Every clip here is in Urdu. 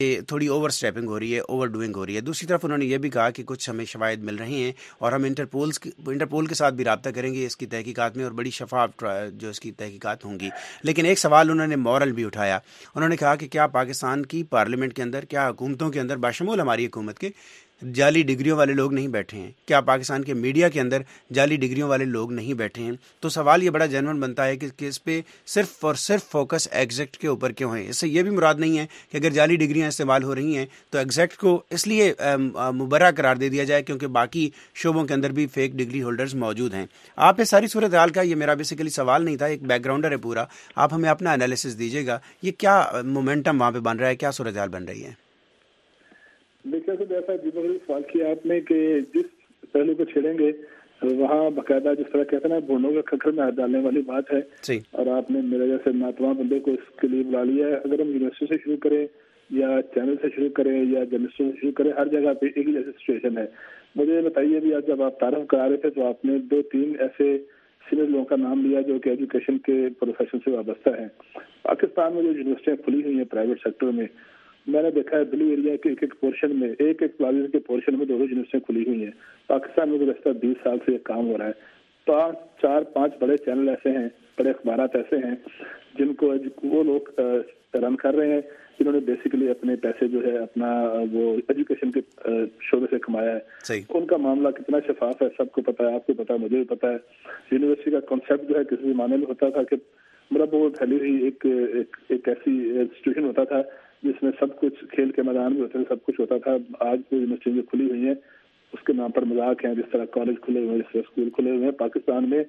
تھوڑی اوور اسٹیپنگ ہو رہی ہے، اوور ڈوئنگ ہو رہی ہے. دوسری طرف انہوں نے یہ بھی کہا کہ کچھ ہمیں شواہد مل رہے ہیں اور ہم انٹرپول کے ساتھ بھی رابطہ کریں گے اس کی تحقیقات میں، اور بڑی شفاف جو اس کی تحقیقات ہوں گی. لیکن ایک سوال انہوں نے مورل بھی اٹھایا. انہوں نے کہا کہ کیا پاکستان کی پارلیمنٹ کے اندر، کیا حکومتوں کے اندر بشمول ہماری حکومت کے جعلی ڈگریوں والے لوگ نہیں بیٹھے ہیں؟ کیا پاکستان کے میڈیا کے اندر جعلی ڈگریوں والے لوگ نہیں بیٹھے ہیں؟ تو سوال یہ بڑا جینون بنتا ہے کہ اس پہ صرف اور صرف فوکس ایگزیکٹ کے اوپر کیوں ہے؟ اس سے یہ بھی مراد نہیں ہے کہ اگر جعلی ڈگریاں استعمال ہو رہی ہیں تو ایگزیکٹ کو اس لیے مبرہ قرار دے دیا جائے کیونکہ باقی شعبوں کے اندر بھی فیک ڈگری ہولڈرز موجود ہیں. آپ اس ساری صورتحال کا، یہ میرا بیسیکلی سوال نہیں تھا، ایک بیک گراؤنڈر ہے پورا، آپ ہمیں اپنا انالیسس دیجیے گا. یہ کیا مومنٹم وہاں پہ بن رہا ہے، کیا صورتحال بن رہی ہے؟ دیکھیے تو جیسا سوال کیا آپ نے کہ جس پہلو کو چھیڑیں گے وہاں باقاعدہ جس طرح کہتے ہیں نا بھونوں کے کھکر میں ہاتھ ڈالنے والی بات ہے. اور آپ نے میرے جیسے ناتواں بندے کو اس کے لیے بلا لیا ہے. اگر ہم یونیورسٹی سے شروع کریں یا چینل سے شروع کریں یا جرنلسٹوں سے شروع کریں، ہر جگہ پہ ایک ہی جیسی سچویشن ہے. مجھے بتائیے بھی آج جب آپ تعارف کرا رہے تھے تو آپ نے 2-3 ایسے سینئر لوگوں کا نام لیا جو کہ ایجوکیشن کے پروفیشن سے وابستہ ہیں. پاکستان میں جو یونیورسٹیاں کھلی ہوئی ہیں پرائیویٹ سیکٹر میں، میں نے دیکھا ہے بلو ایریا کے ایک پورشن میں، ایک پلازے کے پورشن میں 2 یونیورسٹیاں کھلی ہوئی ہیں. پاکستان میں گزشتہ 20 سال سے یہ کام ہو رہا ہے. 4-5 بڑے چینل ایسے ہیں، بڑے اخبارات ایسے ہیں جن کو وہ لوگ رن کر رہے ہیں جنہوں نے بیسیکلی اپنے پیسے جو ہے اپنا وہ ایجوکیشن کے شعبے سے کمایا ہے. ان کا معاملہ کتنا شفاف ہے سب کو پتا ہے، آپ کو پتا ہے، مجھے بھی پتا ہے. یونیورسٹی کا کانسیپٹ جو ہے کسی زمانے میں ہوتا تھا کہ مربع پھیلی ہوئی ایک ایسی انسٹیٹیوشن ہوتا تھا جس میں سب کچھ کھیل کے میدان بھی ہوتے تھے، سب کچھ ہوتا تھا. آج جو یونیورسٹی جو کھلی ہوئی ہیں اس کے نام پر مذاق ہیں، جس طرح کالج کھلے ہوئے ہیں، جس طرح اسکول کھلے ہوئے ہیں. پاکستان میں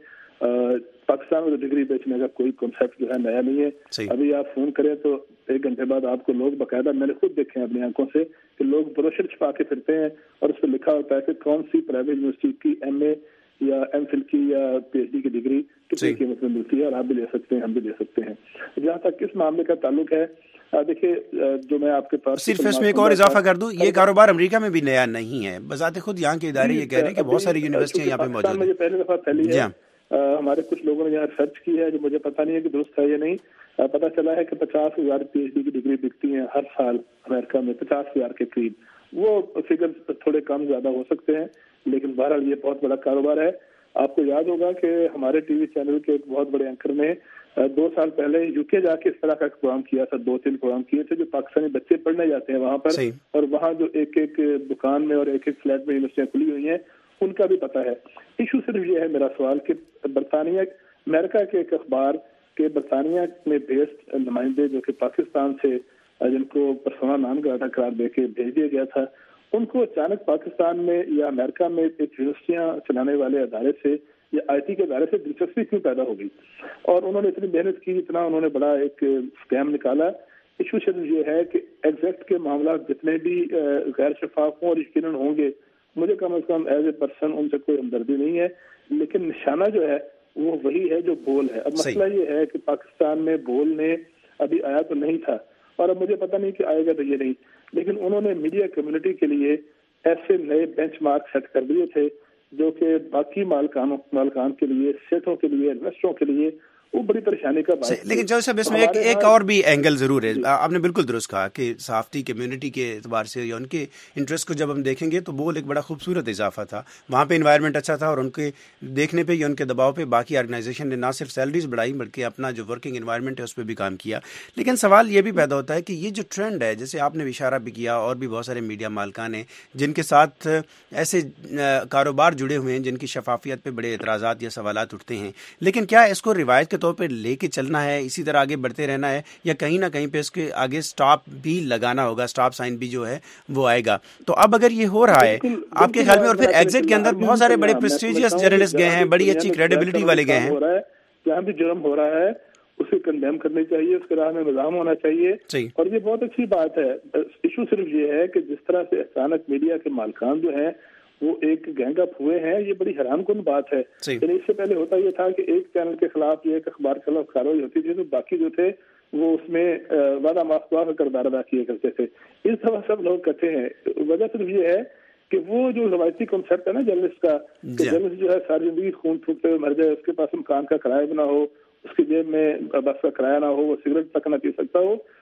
ڈگری بیچنے کا کوئی کنسیپٹ جو ہے نیا نہیں ہے. ابھی آپ فون کریں تو 1 گھنٹے بعد آپ کو لوگ باقاعدہ، میں نے خود دیکھے ہیں اپنی آنکھوں سے کہ لوگ بروشر چھپا کے پھرتے ہیں اور اس پہ لکھا ہوتا ہے کہ کون سی پرائیویٹ یونیورسٹی کی ایم اے یا ایم فل کی یا پی ایچ ڈی کی ڈگری کتنی قیمت میں ملتی ہے اور آپ بھی لے سکتے ہیں، ہم بھی لے سکتے ہیں. جہاں تک اس معاملے کا تعلق ہے، دیکھیے جو میں آپ کے پاس صرف اس میں ایک اور اضافہ کر دوں، یہ کاروبار امریکہ میں بھی نیا نہیں ہے. بذات خود یہاں کے ادارے یہ کہہ رہے ہیں کہ بہت ساری یونیورسٹیاں یہاں پہ موجود ہیں. یہ پہلی دفعہ پھیلی ہے. ہمارے کچھ لوگوں نے یہاں ریسرچ کی ہے جو مجھے پتا نہیں ہے کہ درست ہے یا نہیں. پتا چلا ہے کہ 50,000 پی ایچ ڈی کی ڈگری بکتی ہیں ہر سال امریکہ میں، 50,000 کے قریب. وہ فگر تھوڑے کم زیادہ ہو سکتے ہیں لیکن بہرحال یہ بہت بڑا کاروبار ہے. آپ کو یاد ہوگا کہ ہمارے ٹی وی چینل کے ایک بہت بڑے اینکر نے 2 سال پہلے یو کے جا کے اس طرح کا ایک پروگرام کیا تھا. 2-3 پروگرام کیے تھے جو پاکستانی بچے پڑھنے جاتے ہیں وہاں پر، اور وہاں جو ایک دکان میں اور ایک فلیٹ میں یونیورسٹیاں کھلی ہوئی ہیں ان کا بھی پتہ ہے. ایشو صرف یہ ہے میرا سوال کہ برطانیہ، امریکہ کے ایک اخبار کے برطانیہ میں بیسڈ نمائندے جو کہ پاکستان سے جن کو پرسونا نان گراٹا قرار دے کے بھیج دیا گیا تھا، ان کو اچانک پاکستان میں یا امریکہ میں ایک یونیورسٹیاں چلانے والے ادارے سے یا آئی ٹی کے ادارے سے دلچسپی کیوں پیدا ہو گئی؟ اور انہوں نے اتنی محنت کی، اتنا انہوں نے بڑا ایک اسکیم نکالا. ایشو صرف یہ ہے کہ ایگزیکٹ کے معاملات جتنے بھی غیر شفاف ہوں اور یقیناً ہوں گے، مجھے کم از come as a person in سے کوئی ہمدردی نہیں ہے، لیکن نشانہ جو ہے وہ وہی ہے جو بول ہے. اب مسئلہ یہ ہے کہ پاکستان میں بول نے ابھی آیا تو نہیں تھا اور اب مجھے پتہ نہیں کہ آئے گا تو یہ نہیں، لیکن انہوں نے میڈیا کمیونٹی کے لیے ایسے نئے بینچ مارک سیٹ کر دیے تھے جو کہ باقی مالکان کے لیے، سیٹوں کے لیے، انویسٹروں کے لیے وہ بڑی پریشانی کا باعث. لیکن جو صاحب اس میں ایک اور بھی اینگل ضرور ہے. آپ نے بالکل درست کہا کہ صحافتی کمیونٹی کے اعتبار سے یا ان کے انٹرسٹ کو جب ہم دیکھیں گے تو بول ایک بڑا خوبصورت اضافہ تھا. وہاں پہ انوائرمنٹ اچھا تھا اور ان کے دیکھنے پہ یا ان کے دباؤ پہ باقی آرگنائزیشن نے نہ صرف سیلریز بڑھائی بلکہ اپنا جو ورکنگ انوائرمنٹ ہے اس پہ بھی کام کیا. لیکن سوال یہ بھی پیدا ہوتا ہے کہ یہ جو ٹرینڈ ہے، جیسے آپ نے اشارہ بھی کیا اور بھی بہت سارے میڈیا مالکان ہیں جن کے ساتھ ایسے کاروبار جڑے ہوئے ہیں جن کی شفافیت پہ بڑے اعتراضات یا سوالات اٹھتے ہیں، لیکن کیا اس کو روایت کے طور پہ لے کے چلنا ہے، اسی طرح آگے بڑھتے رہنا ہے، یا کہیں نہ کہیں پہ اس کے آگے سٹاپ بھی لگانا ہوگا، سٹاپ سائن بھی جو ہے وہ آئے گا؟ تو اب اگر یہ ہو رہا ہے آپ کے خیال میں، اور پھر ایگزٹ کے اندر بہت سارے بڑے پریسٹیجیس جرنلسٹ گئے ہیں، بڑی اچھی کریڈیبلٹی والے گئے ہیں، جہاں بھی جرم ہو رہا ہے اسے کنڈیم کرنی چاہیے، اس کے راہ میں نظام ہونا چاہیے. اور یہ بہت اچھی بات ہے. ایشو صرف یہ ہے کہ جس طرح سے اچانک میڈیا کے مالکان جو ہیں وہ ایک گینگ اپ ہوئے ہیں، یہ بڑی حیران کن بات ہے. یعنی اس سے پہلے ہوتا یہ تھا کہ ایک چینل کے خلاف یا ایک اخبار کے خلاف کارروائی ہوتی تھی تو باقی جو تھے وہ اس میں وعدہ ماخذہ کا کردار ادا کیا کرتے تھے. اس طرح سب لوگ کہتے ہیں. وجہ صرف یہ ہے کہ وہ جو روایتی کنسیپٹ ہے نا جرنلسٹ کا، کہ جرنلسٹ جو ہے ساری زندگی خون پھونکتے ہوئے مر جائے، اس کے پاس مکان کا کرایہ بھی نہ ہو، اس کی جیب میں بس کا کرایہ نہ ہو، وہ سگریٹ تک نہ پی سکتا ہو،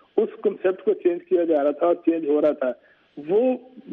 اس کنسپٹ کو چینج کیا جا رہا تھا اور چینج ہو رہا تھا. وہ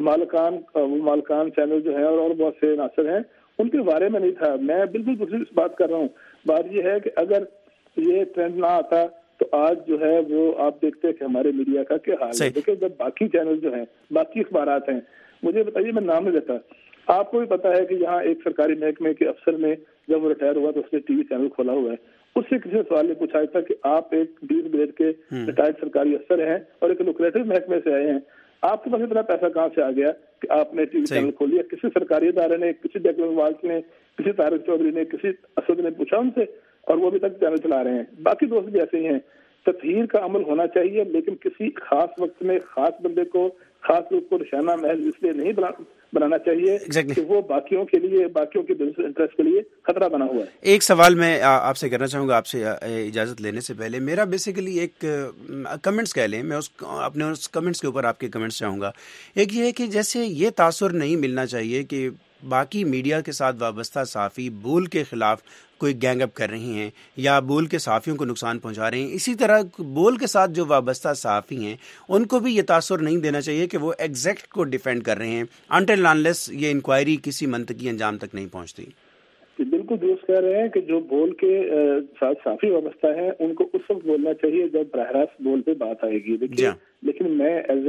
مالکان چینل جو ہیں اور بہت سے عناصر ہیں ان کے بارے میں نہیں تھا. میں بالکل دوسری بات کر رہا ہوں. بات یہ ہے کہ اگر یہ ٹرینڈ نہ آتا تو آج جو ہے وہ آپ دیکھتے ہیں کہ ہمارے میڈیا کا کیا حال ہے. دیکھیں جب باقی چینل جو ہیں باقی اخبارات ہیں, مجھے بتائیے میں نام نہیں دیتا, آپ کو بھی پتا ہے کہ یہاں ایک سرکاری محکمے کے افسر نے جب وہ ریٹائر ہوا تو اس نے ٹی وی چینل کھولا ہوا ہے. اس سے کسی سوال نے پوچھا تھا کہ آپ ایک 20 گریڈ کے ریٹائرڈ سرکاری افسر ہیں اور ایک لوکریٹو محکمے سے آئے ہیں, آپ کے پاس اتنا پیسہ کہاں سے آ گیا کہ آپ نے ٹی وی چینل کھول لیا؟ کسی سرکاری ادارے نے, کسی ڈیکلن والس نے, کسی طارق چودھری نے, کسی اسد نے پوچھا ان سے, اور وہ ابھی تک چینل چلا رہے ہیں. باقی دوست بھی ایسے ہی ہیں. تطہیر کا عمل ہونا چاہیے, لیکن کسی خاص وقت میں خاص بندے کو, خاص لوگ کو نشانہ محض اس لیے نہیں بنانا چاہیے کہ وہ باقیوں کے لیے, باقیوں کے بزنس انٹرسٹ کے لیے خطرہ بنا ہوا ہے. ایک سوال میں آپ سے کرنا چاہوں گا, آپ سے اجازت لینے سے پہلے. میرا بیسیکلی ایک کمنٹس کہہ لیں, میں اپنے اس کمنٹس کے اوپر آپ کے کمنٹس چاہوں گا. ایک یہ ہے کہ جیسے یہ تاثر نہیں ملنا چاہیے کہ باقی میڈیا کے ساتھ وابستہ صحافی بول کے خلاف کوئی گینگ اپ کر رہی ہیں یا بول کے صحافیوں کو نقصان پہنچا رہے ہیں. اسی طرح بول کے ساتھ جو وابستہ صحافی ہیں ان کو بھی یہ تاثر نہیں دینا چاہیے کہ وہ ایگزیکٹ کو ڈیفینڈ کر رہے ہیں انٹل انلیس یہ انکوائری کسی منطقی انجام تک نہیں پہنچتی. بالکل درست کہہ رہے ہیں کہ جو بول کے ساتھ صحافی وابستہ ہیں ان کو اس وقت بولنا چاہیے جب براہ راست بول پہ بات آئے گی. دیکھیے لیکن میں as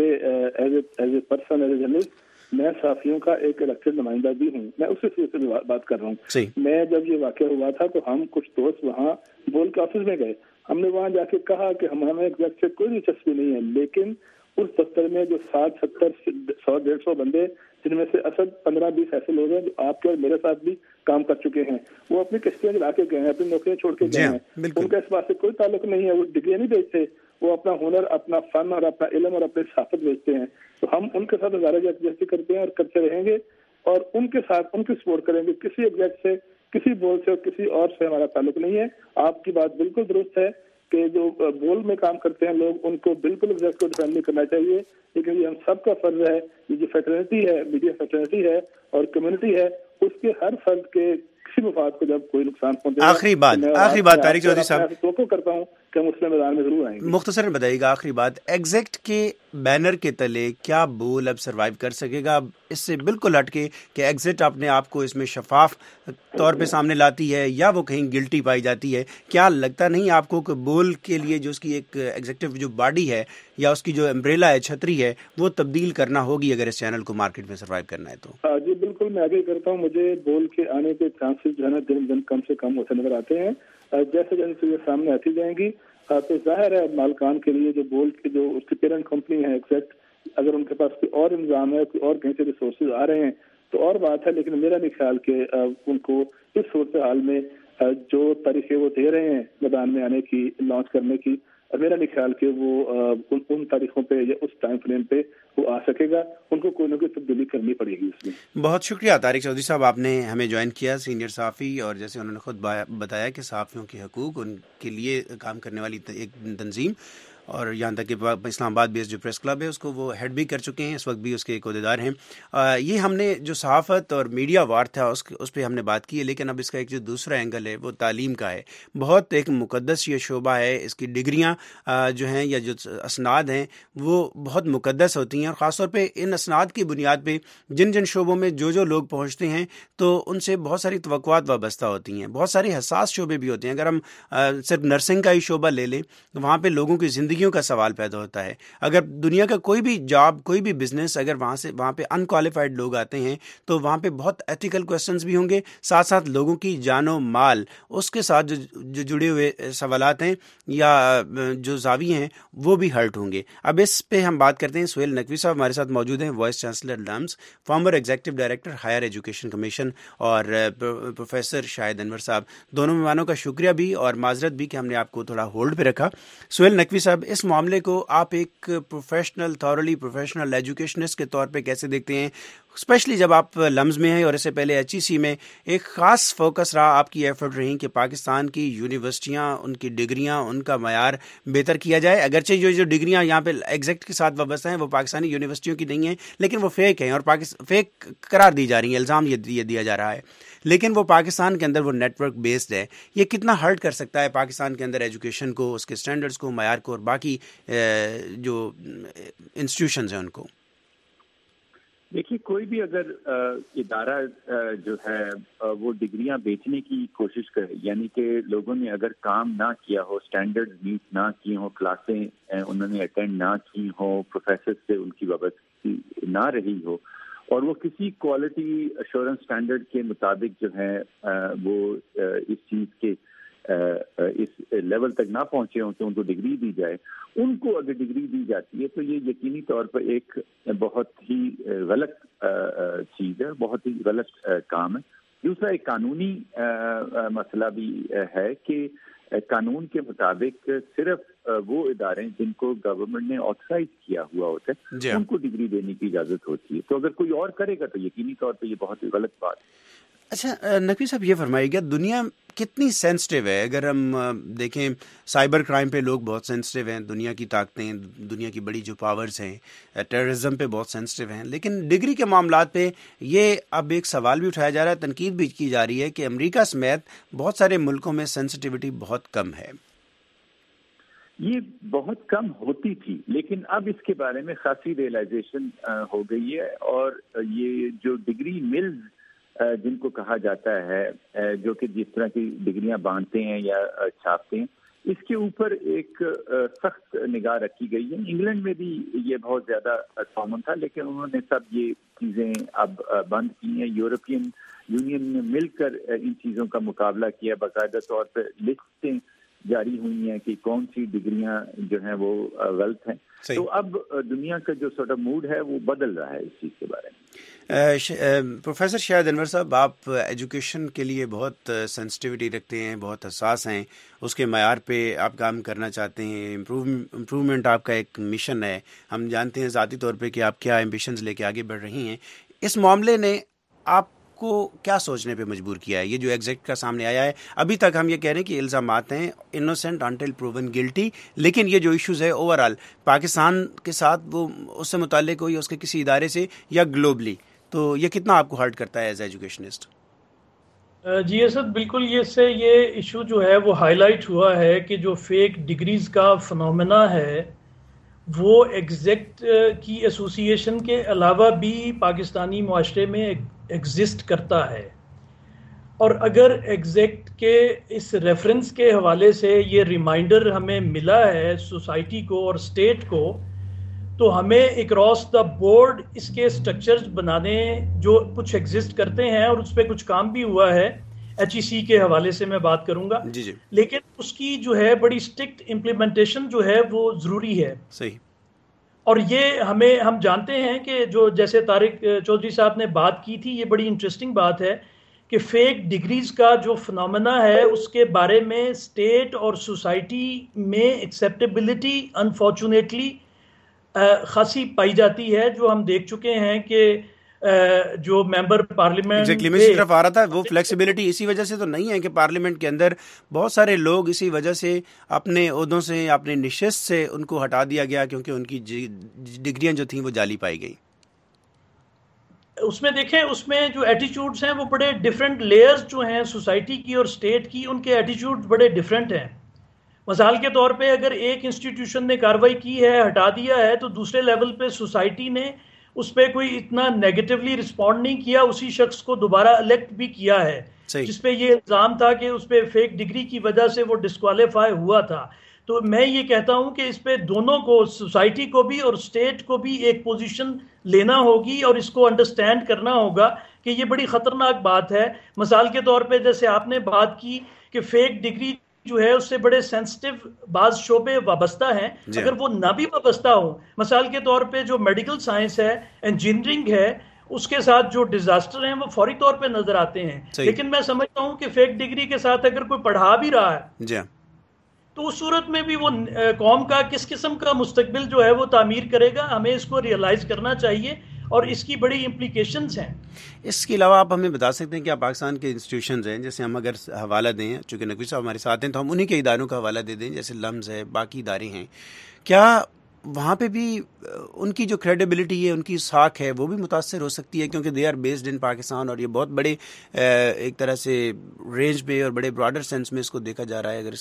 a person, as a journalist, میں صحافیوں کا ایک الیکٹڈ نمائندہ بھی ہوں. میں اسی سے بات کر رہا ہوں. میں جب یہ واقعہ ہوا تھا تو ہم کچھ دوست وہاں بول کے آفس میں گئے. ہم نے وہاں جا کے کہا کہ ہمیں ایگزیکٹ سے کوئی دلچسپی نہیں ہے, لیکن اس دفتر میں جو 60, 70, 100, 150 بندے, جن میں سے اسد 15-20 ایسے لوگ ہیں جو آپ کے اور میرے ساتھ بھی کام کر چکے ہیں, وہ اپنی کشتیاں چلا کے گئے ہیں, اپنی نوکریاں چھوڑ کے گئے ہیں. ان کا اس بات سے کوئی تعلق نہیں ہے, وہ ڈگریاں نہیں بیچتے, وہ اپنا ہنر, اپنا فن اور اپنا علم اور اپنی صحافت بیچتے ہیں. تو ہم ان کے ساتھ ہزارہ جیسے کرتے ہیں اور کرتے رہیں گے, اور ان کے ساتھ ان کی سپورٹ کریں گے. کسی ایگزیکٹ سے, کسی بول سے اور کسی اور سے ہمارا تعلق نہیں ہے. آپ کی بات بالکل درست ہے کہ جو بول میں کام کرتے ہیں لوگ, ان کو بالکل ایگزیکٹ کو ڈیفینڈ نہیں کرنا چاہیے, لیکن یہ ہم سب کا فرض ہے. یہ جو فیٹرنیٹی ہے, میڈیا فیٹرنیٹی ہے اور کمیونٹی ہے, اس کے ہر فرد کے کسی مفاد کو جب کوئی نقصان پہنچے. آخری بات طارق چودھری صاحب, توقع کرتا ہوں کہ ہم اس میں میدان میں ضرور آئیں گے. مختصراً بتائیے گا آخری بات, ایگزیکٹ کے بینر کے تلے کیا بول اب سروائیو کر سکے گا؟ اس سے بالکل ہٹ کے کہ ایگزٹ اپنے آپ کو اس میں شفاف طور پہ سامنے لاتی ہے یا وہ کہیں گلٹی پائی جاتی ہے, کیا لگتا نہیں آپ کو کہ بول کے لیے جو اس کی ایک ایگزیکٹو جو باڈی ہے یا اس کی جو امبریلا ہے, چھتری ہے, وہ تبدیل کرنا ہوگی اگر اس چینل کو مارکیٹ میں سروائیو کرنا ہے تو؟ جی بالکل, میں آگے کرتا ہوں. مجھے بول کے آنے کے چانسز جو ہے نا دن دن کم سے کم ہوتے نظر آتے ہیں. جیسے جیسے یہ سامنے آتی جائیں گی تو ظاہر ہے مالکان کے لیے جو بول کے جو اس کی پیرنٹ کمپنی ہے ایگزیکٹ, اگر ان کے پاس کوئی اور انتظام ہے, کوئی اور کہیں سے ریسورسز آ رہے ہیں تو اور بات ہے, لیکن میرا نہیں خیال کہ ان کو اس صورتحال میں جو تاریخیں وہ دے رہے ہیں میدان میں آنے کی, لانچ کرنے کی, میرا نہیں خیال کہ وہ ان تاریخوں پہ یا اس ٹائم فریم پہ وہ آ سکے گا. ان کو کوئی نہ کوئی تبدیلی کرنی پڑے گی اس میں. بہت شکریہ طارق چودھری صاحب, آپ نے ہمیں جوائن کیا, سینئر صحافی, اور جیسے انہوں نے خود بتایا کہ صحافیوں کے حقوق, ان کے لیے کام کرنے والی ایک تنظیم, اور یہاں تک کہ اسلام آباد بیس جو پریس کلب ہے اس کو وہ ہیڈ بھی کر چکے ہیں, اس وقت بھی اس کے ایک عہدیدار ہیں. یہ ہم نے جو صحافت اور میڈیا وار تھا اس پہ ہم نے بات کی ہے, لیکن اب اس کا ایک جو دوسرا اینگل ہے وہ تعلیم کا ہے. بہت ایک مقدس یہ شعبہ ہے, اس کی ڈگریاں جو ہیں یا جو اسناد ہیں وہ بہت مقدس ہوتی ہیں, اور خاص طور پہ ان اسناد کی بنیاد پہ جن جن شعبوں میں جو لوگ پہنچتے ہیں تو ان سے بہت ساری توقعات وابستہ ہوتی ہیں. بہت سارے حساس شعبے بھی ہوتے ہیں. اگر ہم صرف نرسنگ کا ہی شعبہ لے لیں, وہاں پہ لوگوں کی زندگیوں کا سوال پیدا ہوتا ہے. اگر دنیا کا کوئی بھی جاب, کوئی بھی بزنس, اگر وہاں پہ انکوالیفائڈ لوگ آتے ہیں تو وہاں پہ بہت ایتھیکل کوسچنز بھی ہوں گے, ساتھ ساتھ لوگوں کی جان و مال, اس کے ساتھ جو جڑے ہوئے سوالات ہیں یا جو زاویے ہیں وہ بھی ہرٹ ہوں گے. اب اس پہ ہم بات کرتے ہیں. سہیل نقوی صاحب ہمارے ساتھ موجود ہیں, vice chancellor LUMS, former executive director higher education commission, اور پروفیسر شاہد انور صاحب. دونوں مہمانوں کا شکریہ بھی اور معذرت بھی کہ ہم نے آپ کو تھوڑا ہولڈ پہ رکھا. سہیل نقوی صاحب, اس معاملے کو آپ ایک پروفیشنل, تھورلی پروفیشنل ایجوکیشنسٹ کے طور پہ کیسے دیکھتے ہیں؟ اسپیشلی جب آپ لمز میں ہیں اور اس سے پہلے HEC میں ایک خاص فوکس رہا آپ کی ایفرٹ رہی کہ پاکستان کی یونیورسٹیاں ان کی ڈگریاں ان کا معیار بہتر کیا جائے. اگرچہ جو ڈگریاں یہاں پہ ایگزیکٹ کے ساتھ وابستہ ہیں وہ پاکستانی یونیورسٹیوں کی نہیں ہیں لیکن وہ فیک ہیں اور فیک قرار دی جا رہی ہیں, الزام یہ دیا جا رہا ہے. لیکن وہ پاکستان کے اندر وہ نیٹ ورک بیسڈ ہے. یہ کتنا ہرٹ کر سکتا ہے پاکستان کے اندر ایجوکیشن کو, اس کے اسٹینڈرڈس کو, معیار کو اور باقی جو انسٹیٹیوشنز ہیں ان کو؟ دیکھیے, کوئی بھی اگر ادارہ جو ہے وہ ڈگریاں بیچنے کی کوشش کرے, یعنی کہ لوگوں نے اگر کام نہ کیا ہو, اسٹینڈرڈ میٹ نہ کی ہوں, کلاسیں انہوں نے اٹینڈ نہ کی ہوں, پروفیسر سے ان کی وابستگی نہ رہی ہو, اور وہ کسی کوالٹی ایشورنس اسٹینڈرڈ کے مطابق جو ہے وہ اس چیز کے اس لیول تک نہ پہنچے ہوں کہ ان کو ڈگری دی جائے, ان کو اگر ڈگری دی جاتی ہے تو یہ یقینی طور پر ایک بہت ہی غلط چیز ہے, بہت ہی غلط کام ہے. دوسرا ایک قانونی مسئلہ بھی ہے کہ قانون کے مطابق صرف وہ ادارے جن کو گورنمنٹ نے آتھورائز کیا ہوا ہوتا ہے ان کو ڈگری دینے کی اجازت ہوتی ہے. تو اگر کوئی اور کرے گا تو یقینی طور پہ یہ بہت ہی غلط بات ہے. اچھا نقوی صاحب, یہ فرمائیے گا دنیا کتنی سینسٹیو ہے؟ اگر ہم دیکھیں سائبر کرائم پہ لوگ بہت سینسٹیو ہیں, دنیا کی طاقتیں, دنیا کی بڑی جو پاورز ہیں, ٹیررزم پہ بہت سینسٹیو ہیں, لیکن ڈگری کے معاملات پہ یہ اب ایک سوال بھی اٹھایا جا رہا ہے, تنقید بھی کی جا رہی ہے کہ امریکہ سمیت بہت سارے ملکوں میں سینسٹیوٹی بہت کم ہے. یہ بہت کم ہوتی تھی لیکن اب اس کے بارے میں خاصی ریئلائزیشن ہو گئی ہے, اور یہ جو ڈگری ملز جن کو کہا جاتا ہے جو کہ جس طرح کی ڈگریاں باندھتے ہیں یا چھاپتے ہیں, اس کے اوپر ایک سخت نگاہ رکھی گئی ہے. انگلینڈ میں بھی یہ بہت زیادہ کامن تھا لیکن انہوں نے سب یہ چیزیں اب بند کی ہیں. یورپین یونین نے مل کر ان چیزوں کا مقابلہ کیا, باقاعدہ طور پر لسٹیں جاری ہوئی ہیں کہ کون سی ڈگریاں جو ہیں وہ غلط ہیں. تو اب دنیا کا جو سارٹ آف موڈ ہے وہ بدل رہا ہے اس چیز کے بارے میں. پروفیسر شاہد انور صاحب, آپ ایجوکیشن کے لیے بہت سینسٹیوٹی رکھتے ہیں, بہت حساس ہیں, اس کے معیار پہ آپ کام کرنا چاہتے ہیں, امپروومنٹ آپ کا ایک مشن ہے. ہم جانتے ہیں ذاتی طور پہ کہ آپ کیا ایمبیشنز لے کے آگے بڑھ رہی ہیں. اس معاملے نے آپ کو کیا سوچنے پہ مجبور کیا ہے؟ یہ جو ایگزیکٹ کا سامنے آیا ہے, ابھی تک ہم یہ کہہ رہے ہیں کہ الزامات ہیں انوسینٹ انٹل پروون گلٹی, لیکن یہ جو ایشوز ہے اوور آل پاکستان کے ساتھ وہ اس سے متعلق ہو یا اس کے کسی ادارے سے یا گلوبلی, تو یہ کتنا آپ کو ہرٹ کرتا ہے ایز ایجوکیشنسٹ؟ جی اسد, بالکل یہ سے یہ ایشو جو ہے وہ ہائی لائٹ ہوا ہے کہ جو فیک ڈگریز کا فنومینا ہے وہ ایگزیکٹ کی ایسوسی ایشن کے علاوہ بھی پاکستانی معاشرے میں ایگزسٹ کرتا ہے. اور اگر ایگزیکٹ کے اس ریفرنس کے حوالے سے یہ ریمائنڈر ہمیں ملا ہے سوسائٹی کو اور اسٹیٹ کو, تو ہمیں اکراس دا بورڈ اس کے سٹرکچرز بنانے جو کچھ ایگزسٹ کرتے ہیں, اور اس پہ کچھ کام بھی ہوا ہے HEC کے حوالے سے میں بات کروں گا, لیکن اس کی جو ہے بڑی اسٹرکٹ امپلیمنٹیشن جو ہے وہ ضروری ہے. صحیح. اور یہ ہم جانتے ہیں کہ جو جیسے طارق چودھری صاحب نے بات کی تھی, یہ بڑی انٹرسٹنگ بات ہے کہ فیک ڈگریز کا جو فنومینا ہے اس کے بارے میں اسٹیٹ اور سوسائٹی میں ایکسیپٹیبلٹی انفارچونیٹلی خاصی پائی جاتی ہے, جو ہم دیکھ چکے ہیں کہ جو ممبر پارلیمنٹ میں اسی طرف آ رہا تھا, وہ فلیکسیبلٹی اسی وجہ سے تو نہیں ہے کہ پارلیمنٹ کے اندر بہت سارے لوگ اسی وجہ سے اپنے عہدوں سے, اپنے نشست سے ان کو ہٹا دیا گیا کیونکہ ان کی ڈگریاں جو تھیں وہ جعلی پائی گئی. اس میں دیکھیں, اس میں جو ایٹیچیوڈز ہیں وہ بڑے ڈیفرنٹ لیئرز جو ہیں سوسائٹی کی اور اسٹیٹ کی, ان کے ایٹیچیوڈز بڑے ڈیفرنٹ ہیں. مثال کے طور پہ اگر ایک انسٹیٹیوشن نے کارروائی کی ہے, ہٹا دیا ہے, تو دوسرے لیول پہ سوسائٹی نے اس پہ کوئی اتنا نیگیٹولی رسپونڈ نہیں کیا, اسی شخص کو دوبارہ الیکٹ بھی کیا ہے, جس پہ یہ الزام تھا کہ اس پہ فیک ڈگری کی وجہ سے وہ ڈسکوالیفائی ہوا تھا. تو میں یہ کہتا ہوں کہ اس پہ دونوں کو, سوسائٹی کو بھی اور اسٹیٹ کو بھی ایک پوزیشن لینا ہوگی اور اس کو انڈرسٹینڈ کرنا ہوگا کہ یہ بڑی خطرناک بات ہے. مثال کے طور پہ جیسے آپ نے بات کی کہ فیک ڈگری جو ہے اس سے بڑے سینسٹیو بعض شعبے وابستہ ہیں, اگر وہ نہ بھی وابستہ ہوں, مثال کے طور پہ جو میڈیکل سائنس ہے, انجینئرنگ ہے, اس کے ساتھ جو ڈیزاسٹر ہیں وہ فوری طور پہ نظر آتے ہیں. لیکن میں سمجھتا ہوں کہ فیک ڈگری کے ساتھ اگر کوئی پڑھا بھی رہا ہے تو اس صورت میں بھی وہ قوم کا کس قسم کا مستقبل جو ہے وہ تعمیر کرے گا. ہمیں اس کو ریئلائز کرنا چاہیے اور اس کی بڑی امپلیکیشنز ہیں. اس کے علاوہ آپ ہمیں بتا سکتے ہیں کہ پاکستان کے انسٹیٹیوشنز ہیں، جیسے ہم اگر حوالہ دیں، چونکہ نقوی صاحب ہمارے ساتھ ہیں تو ہم انہی کے اداروں کا حوالہ دے دیں، جیسے لمز ہے، باقی ادارے ہیں، کیا وہاں پہ بھی ان کی جو کریڈیبلٹی ہے، ان کی ساکھ ہے، وہ بھی متاثر ہو سکتی ہے؟ کیونکہ they are based in Pakistan, اور یہ بہت بڑے ایک طرح سے رینج پہ اور بڑے براڈر سینس میں اس کو دیکھا جا رہا ہے. اگر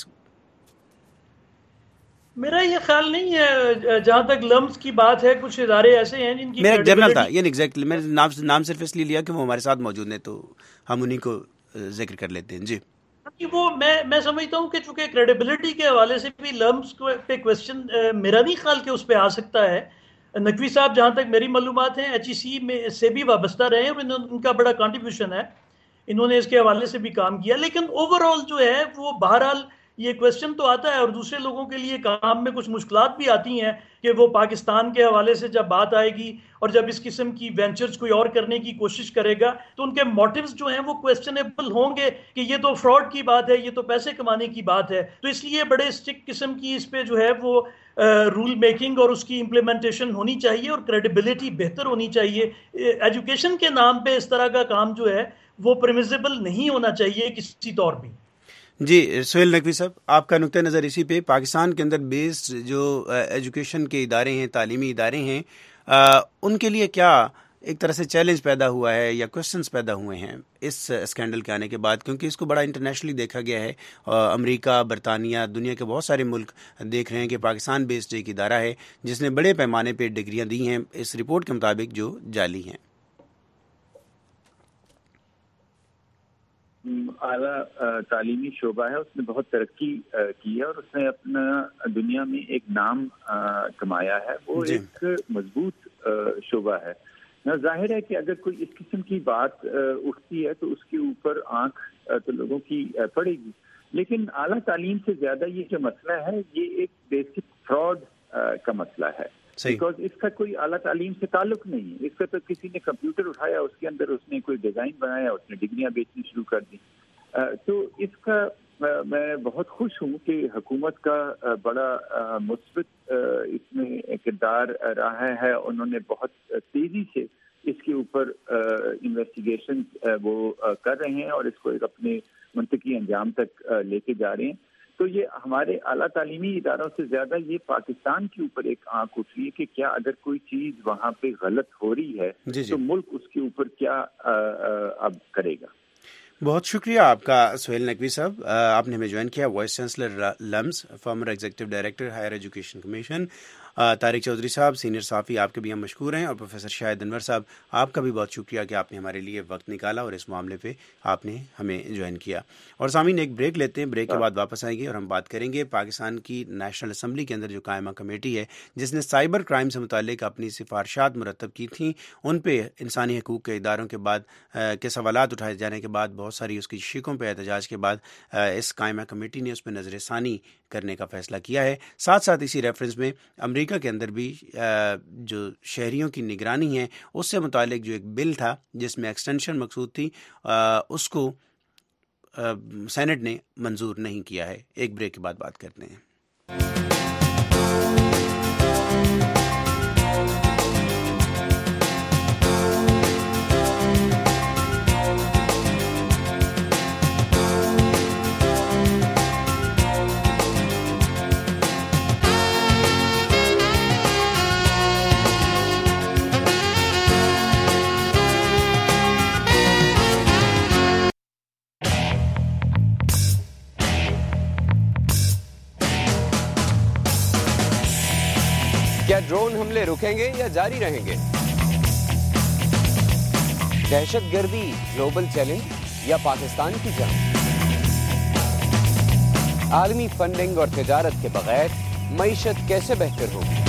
میرا یہ خیال نہیں ہے، جہاں تک لمز کی بات ہے، کچھ ادارے ایسے ہیں جن کی میرا جنرل تھا، یہ ایگزیکٹلی میں نے نام صرف اس لیے لیا کہ وہ ہمارے ساتھ موجود ہیں تو ہم انہی کو ذکر کر لیتے ہیں. جی وہ میں سمجھتا ہوں کہ چونکہ کریڈیبلٹی کے حوالے سے بھی لمز پہ کویسچن میرا نہیں خیال کہ اس پہ آ سکتا ہے. نقوی صاحب جہاں تک میری معلومات ہیں HEC میں سے بھی وابستہ رہے ہیں اور ان کا بڑا کنٹریبیوشن ہے، انہوں نے اس کے حوالے سے بھی کام کیا. لیکن اوور آل جو ہے وہ بہرحال یہ کویسچن تو آتا ہے، اور دوسرے لوگوں کے لیے کام میں کچھ مشکلات بھی آتی ہیں کہ وہ پاکستان کے حوالے سے جب بات آئے گی اور جب اس قسم کی وینچرز کوئی اور کرنے کی کوشش کرے گا تو ان کے موٹیوز جو ہیں وہ کویسچنیبل ہوں گے کہ یہ تو فراڈ کی بات ہے، یہ تو پیسے کمانے کی بات ہے. تو اس لیے بڑے اسٹرکٹ قسم کی اس پہ جو ہے وہ رول میکنگ اور اس کی امپلیمنٹیشن ہونی چاہیے، اور کریڈیبلٹی بہتر ہونی چاہیے. ایجوکیشن کے نام پہ اس طرح کا کام جو ہے وہ پرمیزیبل نہیں ہونا چاہیے کسی طور بھی. جی سہیل نقوی صاحب، آپ کا نقطہ نظر اسی پہ، پاکستان کے اندر بیسڈ جو ایجوکیشن کے ادارے ہیں، تعلیمی ادارے ہیں، ان کے لیے کیا ایک طرح سے چیلنج پیدا ہوا ہے یا کوشچنز پیدا ہوئے ہیں اس اسکینڈل کے آنے کے بعد؟ کیونکہ اس کو بڑا انٹرنیشنلی دیکھا گیا ہے، امریکہ، برطانیہ، دنیا کے بہت سارے ملک دیکھ رہے ہیں کہ پاکستان بیسڈ ایک ادارہ ہے جس نے بڑے پیمانے پہ ڈگریاں دی ہیں اس رپورٹ کے مطابق جو جعلی ہیں. اعلیٰ تعلیمی شعبہ ہے، اس نے بہت ترقی کی ہے اور اس نے اپنا دنیا میں ایک نام کمایا ہے. وہ ایک مضبوط شعبہ ہے. ظاہر ہے کہ اگر کوئی اس قسم کی بات اٹھتی ہے تو اس کے اوپر آنکھ تو لوگوں کی پڑے گی. لیکن اعلیٰ تعلیم سے زیادہ یہ جو مسئلہ ہے یہ ایک بیسک فراڈ کا مسئلہ ہے، بیکاز اس کا کوئی اعلیٰ تعلیم سے تعلق نہیں ہے. اس کا تو کسی نے کمپیوٹر اٹھایا، اس کے اندر اس نے کوئی ڈیزائن بنایا، اس نے ڈگریاں بیچنی شروع کر دی. تو اس کا میں بہت خوش ہوں کہ حکومت کا بڑا مثبت اس میں کردار رہا ہے. انہوں نے بہت تیزی سے اس کے اوپر انویسٹیگیشن وہ کر رہے ہیں اور اس کو ایک اپنے منطقی انجام تک لے کے جا رہے ہیں. تو یہ ہمارے اعلیٰ تعلیمی اداروں سے زیادہ یہ پاکستان کے اوپر ایک آنکھ اٹھ رہی ہے کہ کیا اگر کوئی چیز وہاں پہ غلط ہو رہی ہے تو ملک اس کے اوپر کیا اب کرے گا. بہت شکریہ آپ کا سہیل نقوی صاحب، آپ نے ہمیں جوائن کیا. Vice chancellor LUMS, former executive director higher education commission. Tariq Chaudhry sahab senior صحافی، آپ کے بھی ہم مشکور ہیں. اور پروفیسر شاہد انور صاحب، آپ کا بھی بہت شکریہ کہ آپ نے ہمارے لیے وقت نکالا اور اس معاملے پہ آپ نے ہمیں جوائن کیا. اور سامعین ایک بریک لیتے ہیں، بریک کے بعد واپس آئیں گے اور ہم بات کریں گے پاکستان کی نیشنل اسمبلی کے اندر جو قائمہ کمیٹی ہے جس نے سائبر کرائم سے متعلق اپنی سفارشات مرتب کی تھیں، ان پہ انسانی حقوق کے اداروں کے بعد کے سوالات اٹھائے جانے کے بعد، بہت ساری اس کی شکوں پہ احتجاج کے بعد اس قائمہ کمیٹی نے اس پہ نظر ثانی کرنے کا فیصلہ کیا ہے. ساتھ ساتھ اسی ریفرنس میں امریکہ کے اندر بھی جو شہریوں کی نگرانی ہے اس سے متعلق جو ایک بل تھا جس میں ایکسٹینشن مقصود تھی، اس کو سینٹ نے منظور نہیں کیا ہے. ایک بریک کے بعد بات کرتے ہیں. کیا ڈرون حملے رکیں گے یا جاری رہیں گے؟ دہشت گردی گلوبل چیلنج یا پاکستان کی جنگ؟ عالمی فنڈنگ اور تجارت کے بغیر معیشت کیسے بہتر ہوگی؟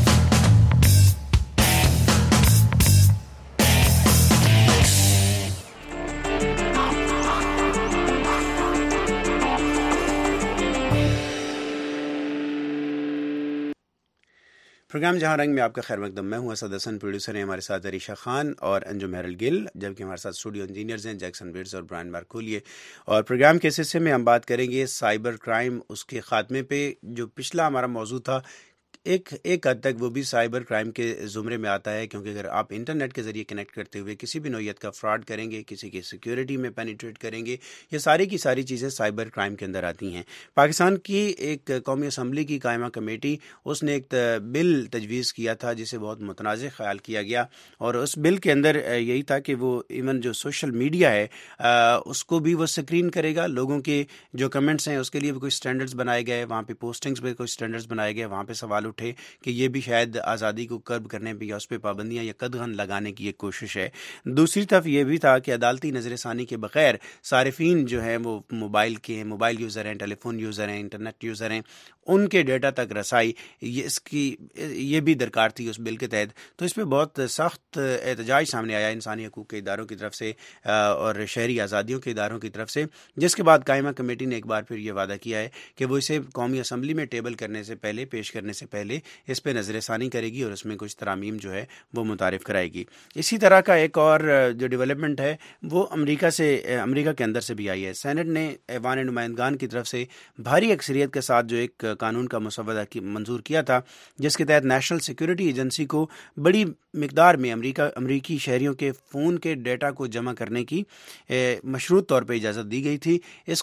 پروگرام جہاں رنگ میں آپ کا خیر مقدم. میں ہوں اسد حسن، پروڈیوسر ہیں ہمارے ساتھ عریشہ خان اور انجم ہیرل گل، جبکہ ہمارے ساتھ اسٹوڈیو انجینئرز ہیں جیکسن ویڈز اور برائن مارکولیے. اور پروگرام کے اس حصے میں ہم بات کریں گے سائبر کرائم، اس کے خاتمے پہ. جو پچھلا ہمارا موضوع تھا ایک حد تک وہ بھی سائبر کرائم کے زمرے میں آتا ہے، کیونکہ اگر آپ انٹرنیٹ کے ذریعے کنیکٹ کرتے ہوئے کسی بھی نوعیت کا فراڈ کریں گے، کسی کی سیکیورٹی میں پینیٹریٹ کریں گے، یہ ساری کی ساری چیزیں سائبر کرائم کے اندر آتی ہیں۔ پاکستان کی ایک قومی اسمبلی کی قائمہ کمیٹی، اس نے ایک بل تجویز کیا تھا جسے بہت متنازع خیال کیا گیا، اور اس بل کے اندر یہی تھا کہ وہ ایون جو سوشل میڈیا ہے اس کو بھی وہ اسکرین کرے گا، لوگوں کے جو کمنٹس ہیں اس کے لیے بھی کوئی سٹینڈرڈز بنائے گئے، وہاں پہ پوسٹنگز پہ کوئی سٹینڈرڈز بنائے گئے، وہاں پہ سوال اٹھے کہ یہ بھی شاید آزادی کو کرب کرنے پہ یا اس پہ پابندیاں یا قدغن لگانے کی ایک کوشش ہے۔ دوسری طرف یہ بھی تھا کہ عدالتی نظر ثانی کے بغیر صارفین جو ہیں وہ موبائل یوزر ہیں، ٹیلی فون یوزر ہیں، انٹرنیٹ یوزر ہیں، ان کے ڈیٹا تک رسائی یہ بھی درکار تھی اس بل کے تحت۔ تو اس پہ بہت سخت احتجاج سامنے آیا انسانی حقوق کے اداروں کی طرف سے اور شہری آزادیوں کے اداروں کی طرف سے، جس کے بعد قائمہ کمیٹی نے ایک بار پھر یہ وعدہ کیا ہے کہ وہ اسے قومی اسمبلی میں ٹیبل کرنے سے پہلے، پیش کرنے سے پہلے اس پہ نظر ثانی کرے گی اور اس میں کچھ ترامیم جو ہے وہ متعارف کرائے گی۔ اسی طرح کا ایک اور جو ڈیولپمنٹ ہے وہ امریکہ کے اندر سے بھی آئی ہے۔ سینٹ نے ایوان نمائندگان کی طرف سے بھاری اکثریت کے ساتھ جو ایک قانون کا مسودہ منظور کیا تھا، جس کے تحت نیشنل سیکیورٹی ایجنسی کو بڑی مقدار میں امریکی شہریوں کے فون کے ڈیٹا کو جمع کرنے کی مشروط طور پہ اجازت دی گئی تھی۔ اس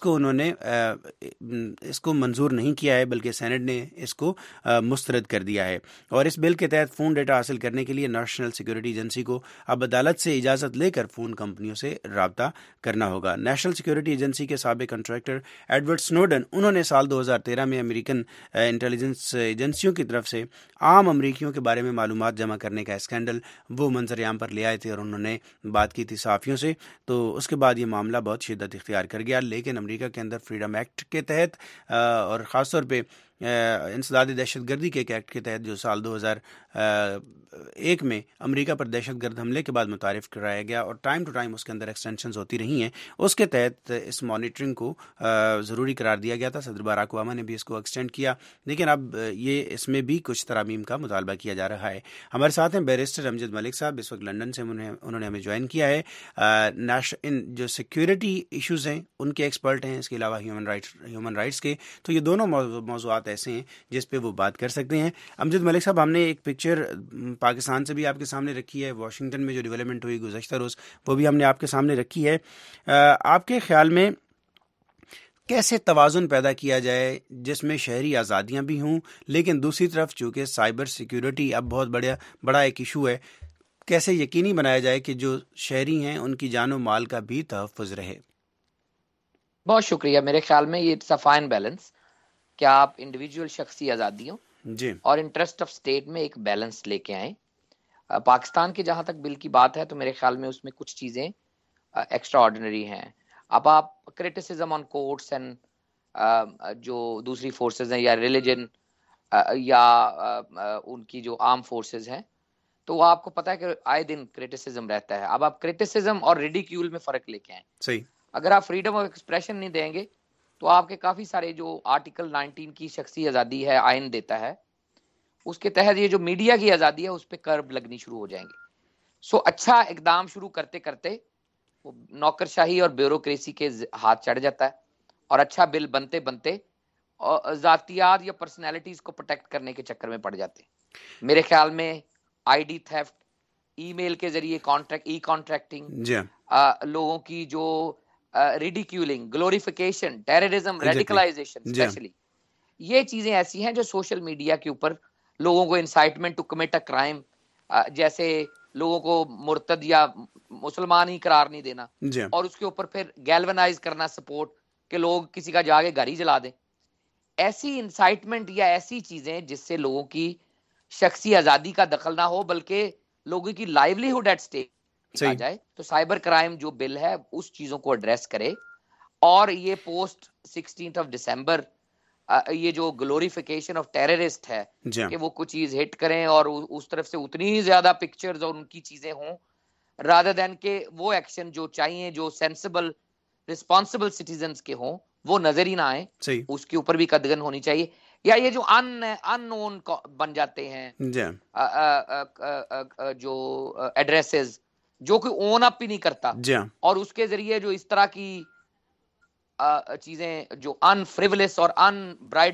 کو منظور نہیں کیا ہے، بلکہ سینٹ نے اس کو مسترد کر دیا ہے، اور اس بل کے تحت فون ڈیٹا حاصل کرنے کے لیے نیشنل سیکیورٹی ایجنسی کو اب عدالت سے اجازت لے کر فون کمپنیوں سے رابطہ کرنا ہوگا۔ نیشنل سیکیورٹی ایجنسی کے سابق کنٹریکٹر ایڈورڈ سنوڈن، انہوں نے سال 2013 میں امریکن انٹیلیجنس ایجنسیوں کی طرف سے عام امریکیوں کے بارے میں معلومات جمع کرنے کا اسکینڈل وہ منظر عام پر لے آئے تھے، اور انہوں نے بات کی تھی صحافیوں سے۔ تو اس کے بعد یہ معاملہ بہت شدت اختیار کر گیا، لیکن امریکہ کے اندر فریڈم ایکٹ کے تحت اور خاص طور پہ انسداد دہشت گردی کے ایکٹ کے تحت جو سال 2001 میں امریکہ پر دہشت گرد حملے کے بعد متعارف کرایا گیا، اور ٹائم ٹو ٹائم اس کے اندر ایکسٹینشنز ہوتی رہی ہیں، اس کے تحت اس مانیٹرنگ کو ضروری قرار دیا گیا تھا۔ صدر باراک اوباما نے بھی اس کو ایکسٹینڈ کیا، لیکن اب یہ اس میں بھی کچھ ترامیم کا مطالبہ کیا جا رہا ہے۔ ہمارے ساتھ ہیں بیرسٹر امجد ملک صاحب، اس وقت لندن سے انہوں نے ہمیں جوائن کیا ہے۔ جو سیکیورٹی ایشوز ہیں ان کے ایکسپرٹ ہیں، اس کے علاوہ ہیومن رائٹس کے، تو یہ دونوں موضوعات ایسے ہیں جس پہ وہ بات کر سکتے ہیں۔ امجد ملک صاحب، ہم نے ایک پکچر پاکستان سے بھی آپ کے سامنے رکھی ہے، واشنگٹن میں جو ڈیولپمنٹ ہوئی گزشتہ روز، وہ بھی ہم نے آپ کے سامنے رکھی ہے۔ آپ کے خیال میں کیسے توازن پیدا کیا جائے جس میں شہری آزادیاں بھی ہوں، لیکن دوسری طرف چونکہ سائبر سیکیورٹی اب بہت بڑا ایک ایشو ہے، کیسے یقینی بنایا جائے کہ جو شہری ہیں ان کی جان و مال کا بھی تحفظ رہے؟ بہت شکریہ۔ میرے خیال میں یہ فائن بیلنس، کیا آپ انڈیویجول شخصی آزادیوں جی اور انٹرسٹ آف اسٹیٹ میں ایک بیلنس لے کے آئیں۔ پاکستان کی جہاں تک بل کی بات ہے تو میرے خیال میں اس میں کچھ چیزیں ایکسٹرا آرڈنری ہیں۔ اب آپ کریٹیسزم آن کورٹس اینڈ جو دوسری فورسز ہیں یا ریلیجن یا ان کی جو آرم فورسز ہیں، تو آپ کو پتہ ہے کہ آئے دن کریٹیسزم رہتا ہے۔ اب آپ کریٹیسزم اور ریڈیکیول میں فرق لے کے آئیں۔ صحیح۔ اگر آپ فریڈم آف ایکسپریشن نہیں دیں گے تو آپ کے کافی سارے جو آرٹیکل 19 کی شخصی آزادی ہے، آئین دیتا ہے، اس کے تحت یہ جو میڈیا کی آزادی ہے اس پہ کرب لگنی شروع ہو جائیں گے۔ اچھا اقدام شروع کرتے کرتے وہ نوکرشاہی اور بیوروکریسی کے ہاتھ چڑھ جاتا ہے، اور اچھا بل بنتے بنتے ذاتیات یا پرسنالٹیز کو پروٹیکٹ کرنے کے چکر میں پڑ جاتے ہیں۔ میرے خیال میں آئی ڈی تھیفٹ، ای میل کے ذریعے کانٹریکٹنگ، لوگوں کی جو ridiculing, glorification, terrorism, radicalization especially, یہ چیزیں ایسی ہیں جو سوشل میڈیا کے اوپر لوگوں کو incitement to commit a crime, جیسے لوگوں کو مرتد یا مسلمان ہی قرار نہیں دینا، اور اس کے اوپر پھر گیلونائز کرنا سپورٹ کہ لوگ کسی کا جا کے گھر ہی جلا دیں، ایسی انسائٹمنٹ یا ایسی چیزیں جس سے لوگوں کی شخصی آزادی کا دخل نہ ہو بلکہ لوگوں کی لائیولیہڈ ایٹ اسٹیک آ جائے۔ تو سائبر کرائم جو بل ہے اس چیزوں کو ایڈریس کرے، اور یہ پوسٹ 16 دسمبر یہ جو گلوریفیکیشن آف ٹیررسٹ ہے کہ وہ کچھ چیز ہٹ کریں اور اس طرف سے اتنی ہی زیادہ پکچرز اور ان کی چیزیں ہوں، رادر دین کہ وہ ایکشن جو چاہیے جو سینسیبل رسپانسبل سٹیزنز کے ہوں وہ نظر ہی نہ آئے، اس کے اوپر بھی قدغن ہونی چاہیے۔ یا یہ جو ان نون بن جاتے ہیں جو ایڈریسز جو کوئی اون اپ ہی نہیں کرتا، اور اس کے ذریعے جو اس طرح کی چیزیں جو ان فریولس اور ان برائڈلڈ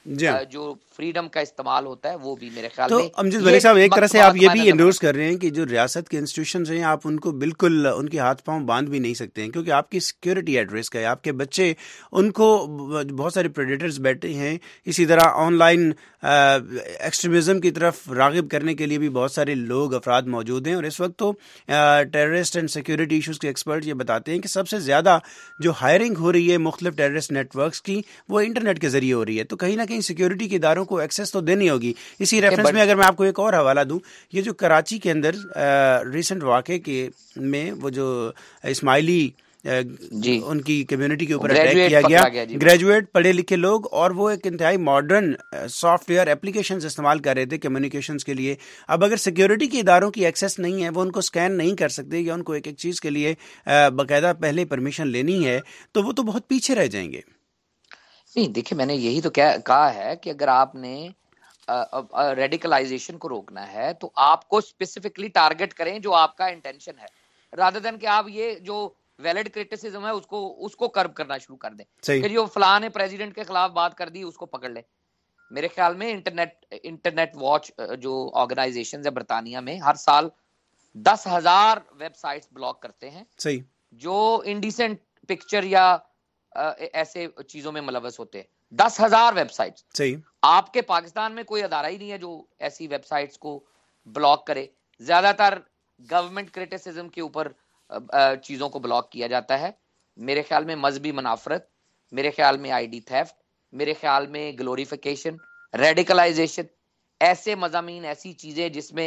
جو فریڈم کا استعمال ہوتا ہے وہ بھی میرے خیال میں. تو امجد ملک صاحب ایک طرح سے آپ یہ بھی انڈورس کر رہے ہیں کہ جو ریاست کے انسٹیٹیوشنز ہیں آپ ان کو بالکل ان کے ہاتھ پاؤں باندھ بھی نہیں سکتے ہیں, کیونکہ آپ کی سیکیورٹی ایٹ رسک ہے, آپ کے بچے ان کو بہت سارے پریڈیٹرز بیٹھے ہیں. اسی طرح آن لائن ایکسٹریمزم کی طرف راغب کرنے کے لیے بھی بہت سارے لوگ افراد موجود ہیں, اور اس وقت تو ٹیررسٹ اینڈ سیکیورٹی ایشوز کے ایکسپرٹ یہ بتاتے ہیں کہ سب سے زیادہ جو ہائرنگ ہو رہی ہے مختلف ٹیررسٹ نیٹ ورکس کی وہ انٹرنیٹ کے ذریعے ہو رہی ہے. تو کہیں نہ کہیں سیکیورٹی کے اداروں کو ایکسیس تو دینی ہوگی. اسی ریفرنس میں اگر میں آپ کو ایک اور حوالہ دوں, یہ جو کراچی کے اندر ریسنٹ واقعے کے میں وہ جو اسماعیلی ان کی کمیونٹی کے اوپر اٹیک کیا گیا, گریجویٹ پڑھے لکھے لوگ, اور وہ ایک انتہائی ماڈرن سافٹ ویئر اپلیکیشنز استعمال کر رہے تھے کمیونیکیشنز کے لیے. اب اگر سیکیورٹی کے اداروں کی ایکسیس نہیں ہے, وہ ان کو اسکین نہیں کر سکتے, یا ان کو ایک ایک چیز کے لیے باقاعدہ پہلے پرمیشن لینی ہے, تو وہ تو بہت پیچھے رہ جائیں گے. نہیں دیکھیں, میں نے یہی تو کہا ہے کہ اگر آپ نے ریڈیکلائزیشن کو روکنا ہے تو آپ کو اسپیسیفکلی ٹارگٹ کریں جو آپ کا انٹینشن ہے, رادر دین کہ آپ یہ جو ویلڈ کرٹیسزم ہے اس کو کرب کرنا شروع کر دیں کہ جو فلاں نے پریزیڈنٹ کے خلاف بات کر دی اس کو پکڑ لیں. میرے خیال میں انٹرنیٹ واچ جو آرگنائزیشنز ہے برطانیہ میں ہر سال 10,000 ویب سائٹس بلاک کرتے ہیں جو انڈیسنٹ پکچر یا ایسے چیزوں میں ملوث ہوتے ہیں. 10,000 ویب سائٹس. آپ کے پاکستان میں کوئی ادارہ ہی نہیں ہے جو ایسی ویب سائٹس کو بلاک کرے. زیادہ تر گورنمنٹ کرٹیسزم کے اوپر چیزوں کو بلاک کیا جاتا ہے. میرے خیال میں مذہبی منافرت, میرے خیال میں آئی ڈی تھیفٹ, میرے خیال میں گلوریفیکیشن, ریڈیکلائزیشن, ایسے مضامین, ایسی چیزیں جس میں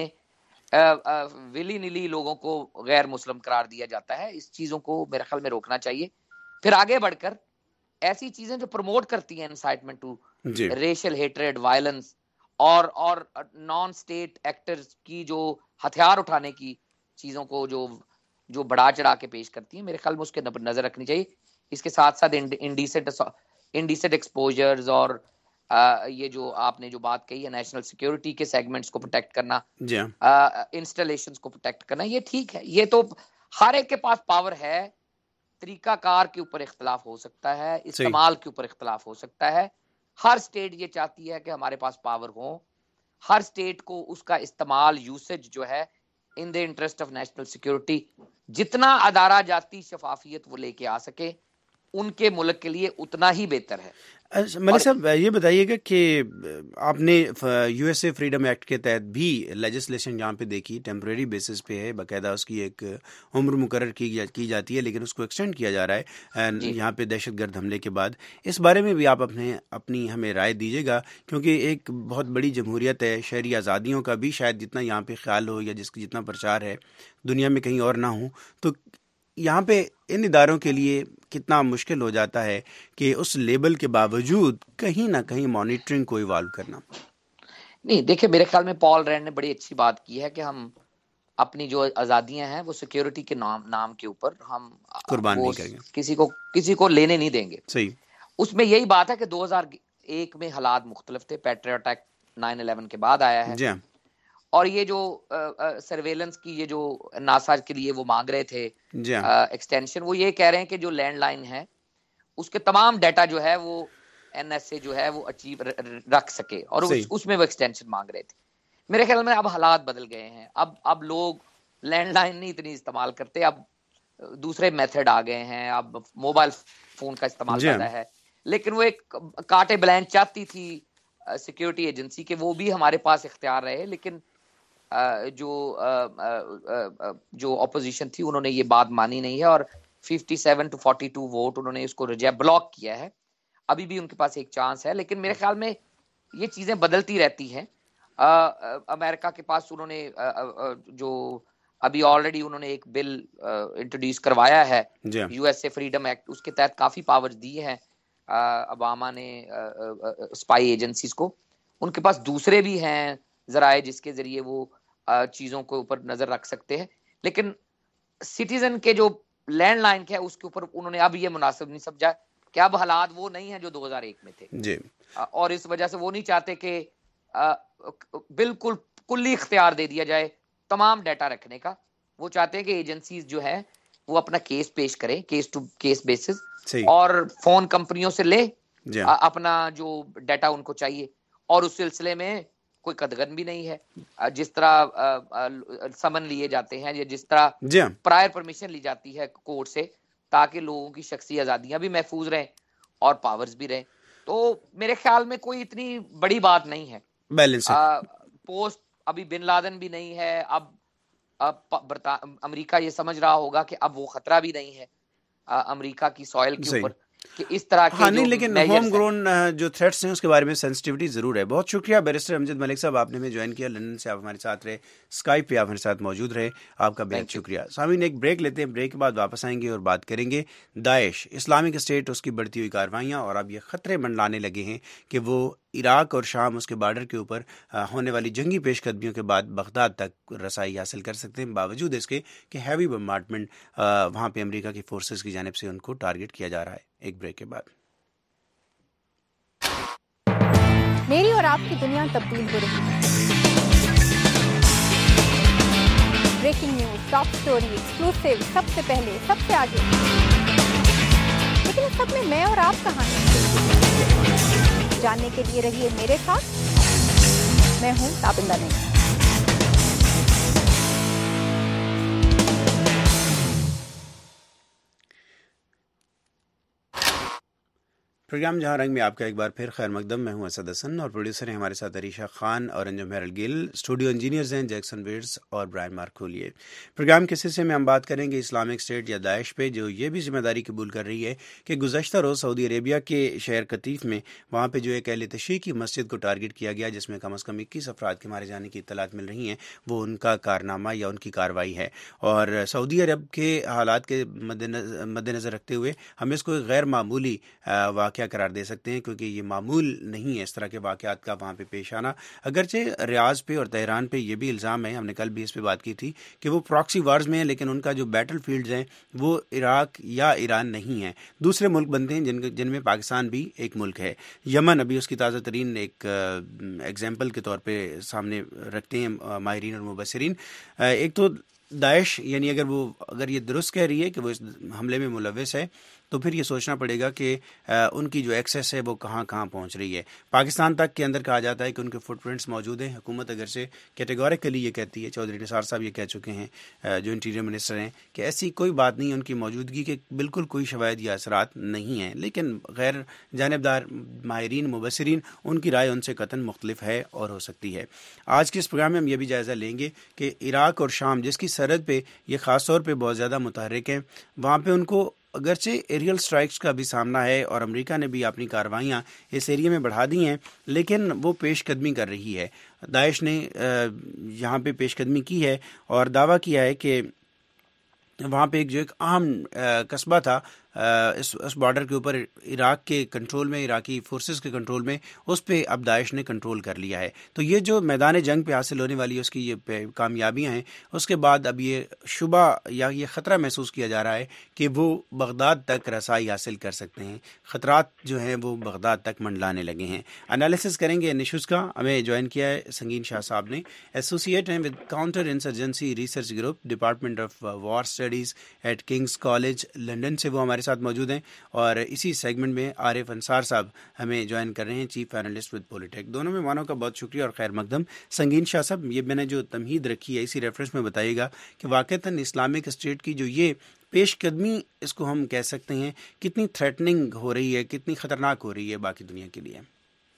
ولی نلی لوگوں کو غیر مسلم قرار دیا جاتا ہے, اس چیزوں کو میرے خیال میں روکنا چاہیے. پھر آگے بڑھ کر ایسی چیزیں جو پروموٹ کرتی ہیں incitement to racial hatred, violence, اور نان اسٹیٹ ایکٹرز کی جو ہتھیار اٹھانے کی چیزوں کو جو بڑھا چڑھا کے پیش کرتی ہیں, میرے خیال میں اس کے نظر رکھنی چاہیے. اس کے ساتھ ساتھ انڈیسنٹ ایکسپوجرز اور یہ جو آپ نے جو بات کہی ہے نیشنل سیکیورٹی کے سیگمنٹس کو پروٹیکٹ کرنا, انسٹالیشنز کو پروٹیکٹ کرنا, یہ ٹھیک ہے. یہ تو ہر ایک کے پاس پاور ہے. طریقہ کار کے اوپر اختلاف ہو سکتا ہے, استعمال کے اوپر اختلاف ہو سکتا ہے. ہر سٹیٹ یہ چاہتی ہے کہ ہمارے پاس پاور ہو. ہر سٹیٹ کو اس کا استعمال, یوسیج جو ہے in the interest of national security, جتنا ادارہ جاتی شفافیت وہ لے کے آ سکے ان کے ملک کے لیے اتنا ہی بہتر ہے. ملک صاحب یہ بتائیے گا کہ آپ نے U S A freedom act کے تحت بھی لیجسلیشن یہاں پہ دیکھی, ٹیمپریری بیسس پہ ہے, باقاعدہ اس کی ایک عمر مقرر کی جاتی ہے, لیکن اس کو ایکسٹینڈ کیا جا رہا ہے یہاں پہ دہشت گرد حملے کے بعد. اس بارے میں بھی آپ اپنی ہمیں رائے دیجیے گا, کیونکہ ایک بہت بڑی جمہوریت ہے, شہری آزادیوں کا بھی شاید جتنا یہاں پہ خیال ہو یا جتنا پرچار ہے دنیا میں کہیں اور نہ ہو, تو یہاں پہ ان اداروں کے لیے کتنا مشکل ہو جاتا ہے کہ اس لیبل کے باوجود کہیں نہ کہیں مانیٹرنگ کو ایوالو کرنا. نہیں دیکھیں, میرے خیال میں پال رینڈ نے بڑی اچھی بات کی ہے کہ ہم اپنی جو آزادیاں ہیں وہ سیکیورٹی کے نام کے اوپر ہم قربان نہیں کریں گے, کسی کو لینے نہیں دیں گے. صحیح. اس میں یہی بات ہے کہ 2001 میں حالات مختلف تھے, پیٹریوٹ ایکٹ 9/11 کے بعد آیا ہے. جی. اور یہ جو سرویلنس کی یہ جو ناسا کے لیے وہ مانگ رہے تھے ایکسٹینشن, وہ یہ کہہ رہے ہیں کہ جو لینڈ لائن ہے اس کے تمام ڈیٹا جو ہے وہ این ایس اے جو ہے وہ اچیو رکھ سکے, اور اس میں وہ ایکسٹینشن مانگ رہے تھے. میرے خیال میں اب حالات بدل گئے ہیں. اب لوگ لینڈ لائن نہیں اتنی استعمال کرتے, اب دوسرے میتھڈ آ گئے ہیں, اب موبائل فون کا استعمال زیادہ ہے. لیکن وہ ایک کاٹے بلینچ چاہتی تھی سیکیورٹی ایجنسی کے, وہ بھی ہمارے پاس اختیار رہے, لیکن جو اپوزیشن تھی انہوں نے یہ بات مانی نہیں ہے, اور 57-42 ووٹ انہوں نے اس کو بلاک کیا ہے. ابھی بھی ان کے پاس ایک چانس ہے, لیکن میرے خیال میں یہ چیزیں بدلتی رہتی ہیں. امریکہ کے پاس انہوں نے جو ابھی آلریڈی انہوں نے ایک بل انٹروڈیوس کروایا ہے, U S A freedom act, اس کے تحت کافی پاور دی ہیں اوباما نے اسپائی ایجنسیز کو. ان کے پاس دوسرے بھی ہیں ذرائع جس کے ذریعے وہ چیزوں کے اوپر نظر رکھ سکتے ہیں, لیکن سٹیزن کے جو لینڈ لائن ہے اس کے اوپر انہوں نے اب یہ مناسب نہیں سمجھا کہ اب حالات وہ نہیں ہیں جو 2001 میں تھے. جی. اور اس وجہ سے وہ نہیں چاہتے کہ بالکل کلی اختیار دے دیا جائے تمام ڈیٹا رکھنے کا. وہ چاہتے ہیں کہ ایجنسیز جو ہے وہ اپنا کیس پیش کریں, کیس ٹو کیس بیسس, اور فون کمپنیوں سے لے اپنا جو ڈیٹا ان کو چاہیے، اور اس سلسلے میں کوئی قدغن بھی نہیں ہے. جس طرح سمن لیے جاتے ہیں یا جس طرح پرائر پرمیشن لی جاتی ہے کورٹ سے تاکہ لوگوں کی شخصی آزادیاں بھی محفوظ رہیں اور پاورز بھی رہیں، تو میرے خیال میں کوئی اتنی بڑی بات نہیں ہے. پوسٹ ابھی بن لادن بھی نہیں ہے، اب امریکہ یہ سمجھ رہا ہوگا کہ اب وہ خطرہ بھی نہیں ہے امریکہ کی سوئل کے اوپر کہ اس طرح کے نہیں، لیکن ہوم گرون جو تھریٹس ہیں اس کے بارے میں سینسٹیوٹی ضرور ہے. بہت شکریہ بیرسٹر امجد ملک صاحب، آپ نے ہمیں جوائن کیا لندن سے، آپ ہمارے ساتھ رہے، اسکائپ پہ آپ ہمارے ساتھ موجود رہے، آپ کا بہت شکریہ. سامعین ایک بریک لیتے ہیں، بریک کے بعد واپس آئیں گے اور بات کریں گے داعش، اسلامک اسٹیٹ، اس کی بڑھتی ہوئی کارروائیاں، اور اب یہ خطرے منڈلانے لگے ہیں کہ وہ عراق اور شام اس کے بارڈر کے اوپر ہونے والی جنگی پیش قدمیوں کے بعد بغداد تک رسائی حاصل کر سکتے ہیں، باوجود اس کے کہ ہیوی بمبارڈمنٹ وہاں پہ امریکہ کی فورسز کی جانب سے ان کو ٹارگٹ کیا جا رہا ہے. ایک بریک کے بعد. میری اور آپ کی دنیا تبدیل ہو رہی ہے. Breaking news, top story, exclusive, سب سے پہلے، سب سے آگے. لیکن اس سب میں میں اور آپ کہاں ہیں؟ جاننے کے لیے رہیے میرے ساتھ. میں ہوں تابندہ نہیں. پروگرام جہاں رنگ میں آپ کا ایک بار پھر خیر مقدم. میں ہوں اسد حسن اور پروڈیوسر ہیں ہمارے ساتھ عریشہ خان اور انجم ہیرل گل. اسٹوڈیو انجینئرز ہیں جیکسن ویڈز اور برائن مارکولیے. پروگرام کے سلسلے میں ہم بات کریں گے اسلامک اسٹیٹ یا داعش پہ، جو یہ بھی ذمہ داری قبول کر رہی ہے کہ گزشتہ روز سعودی عربیہ کے شہر قطیف میں وہاں پہ جو ایک اہل تشیع کی مسجد کو ٹارگٹ کیا گیا، جس میں کم از کم 21 افراد کے مارے جانے کی اطلاعات مل رہی ہیں، وہ ان کا کارنامہ یا ان کی کارروائی ہے. اور سعودی عرب کے حالات کے مد نظر رکھتے ہوئے ہم اس کو ایک غیر معمولی واقعہ قرار دے سکتے ہیں، کیونکہ یہ معمول نہیں ہے اس طرح کے واقعات کا وہاں پہ پیش آنا. اگرچہ ریاض پہ اور تہران پہ یہ بھی الزام ہے، ہم نے کل بھی اس پہ بات کی تھی کہ وہ پراکسی وارز میں ہیں، لیکن ان کا جو بیٹل فیلڈز ہیں وہ عراق یا ایران نہیں ہیں، دوسرے ملک بنتے ہیں جن میں پاکستان بھی ایک ملک ہے. یمن ابھی اس کی تازہ ترین ایک ایگزامپل کے طور پہ سامنے رکھتے ہیں ماہرین اور مبصرین. ایک تو داعش، یعنی اگر یہ درست کہہ رہی ہے کہ وہ اس حملے میں ملوث ہے، تو پھر یہ سوچنا پڑے گا کہ ان کی جو ایکسیس ہے وہ کہاں کہاں پہنچ رہی ہے. پاکستان تک کے اندر کہا جاتا ہے کہ ان کے فٹ پرنٹس موجود ہیں. حکومت اگر سے کیٹیگوریکلی یہ کہتی ہے، چودھری نثار صاحب یہ کہہ چکے ہیں جو انٹیریئر منسٹر ہیں، کہ ایسی کوئی بات نہیں ان کی موجودگی کے بالکل کوئی شواہد یا اثرات نہیں ہیں. لیکن غیر جانبدار ماہرین مبصرین ان کی رائے ان سے قطعاً مختلف ہے اور ہو سکتی ہے. آج کے اس پروگرام میں ہم یہ بھی جائزہ لیں گے کہ عراق اور شام جس کی سرحد پہ یہ خاص طور پہ بہت زیادہ متحرک ہیں، وہاں پہ ان کو اگرچہ ایریل سٹرائکس کا بھی سامنا ہے اور امریکہ نے بھی اپنی کارروائیاں اس ایریے میں بڑھا دی ہیں، لیکن وہ پیش قدمی کر رہی ہے. داعش نے یہاں پہ پیش قدمی کی ہے اور دعویٰ کیا ہے کہ وہاں پہ ایک اہم قصبہ تھا اس بارڈر کے اوپر عراق کے کنٹرول میں، عراقی فورسز کے کنٹرول میں، اس پہ اب داعش نے کنٹرول کر لیا ہے. تو یہ جو میدان جنگ پہ حاصل ہونے والی اس کی یہ کامیابیاں ہیں، اس کے بعد اب یہ شبہ یا یہ خطرہ محسوس کیا جا رہا ہے کہ وہ بغداد تک رسائی حاصل کر سکتے ہیں. خطرات جو ہیں وہ بغداد تک منڈلانے لگے ہیں. انالیسس کریں گے ان ایشوز کا. ہمیں جوائن کیا ہے سنگین شاہ صاحب نے، ایسوسیٹ ہیں with counter insurgency research group, department of war studies at King's college London سے وہ ہمارے ساتھ موجود ہیں. اور اسی سیگمنٹ میں عارف انصار صاحب ہمیں جوائن کر رہے ہیں، چیف اینالسٹ ود پولیٹیک. دونوں میں مانوں کا بہت شکریہ اور خیر مقدم. سنگین شاہ صاحب، یہ میں نے جو تمہید رکھی ہے اسی ریفرنس میں بتائیے گا کہ واقعتاً اسلامک اسٹیٹ کی جو یہ پیش قدمی اس کو ہم کہہ سکتے ہیں، کتنی تھریٹننگ ہو رہی ہے، کتنی خطرناک ہو رہی ہے باقی دنیا کے لیے.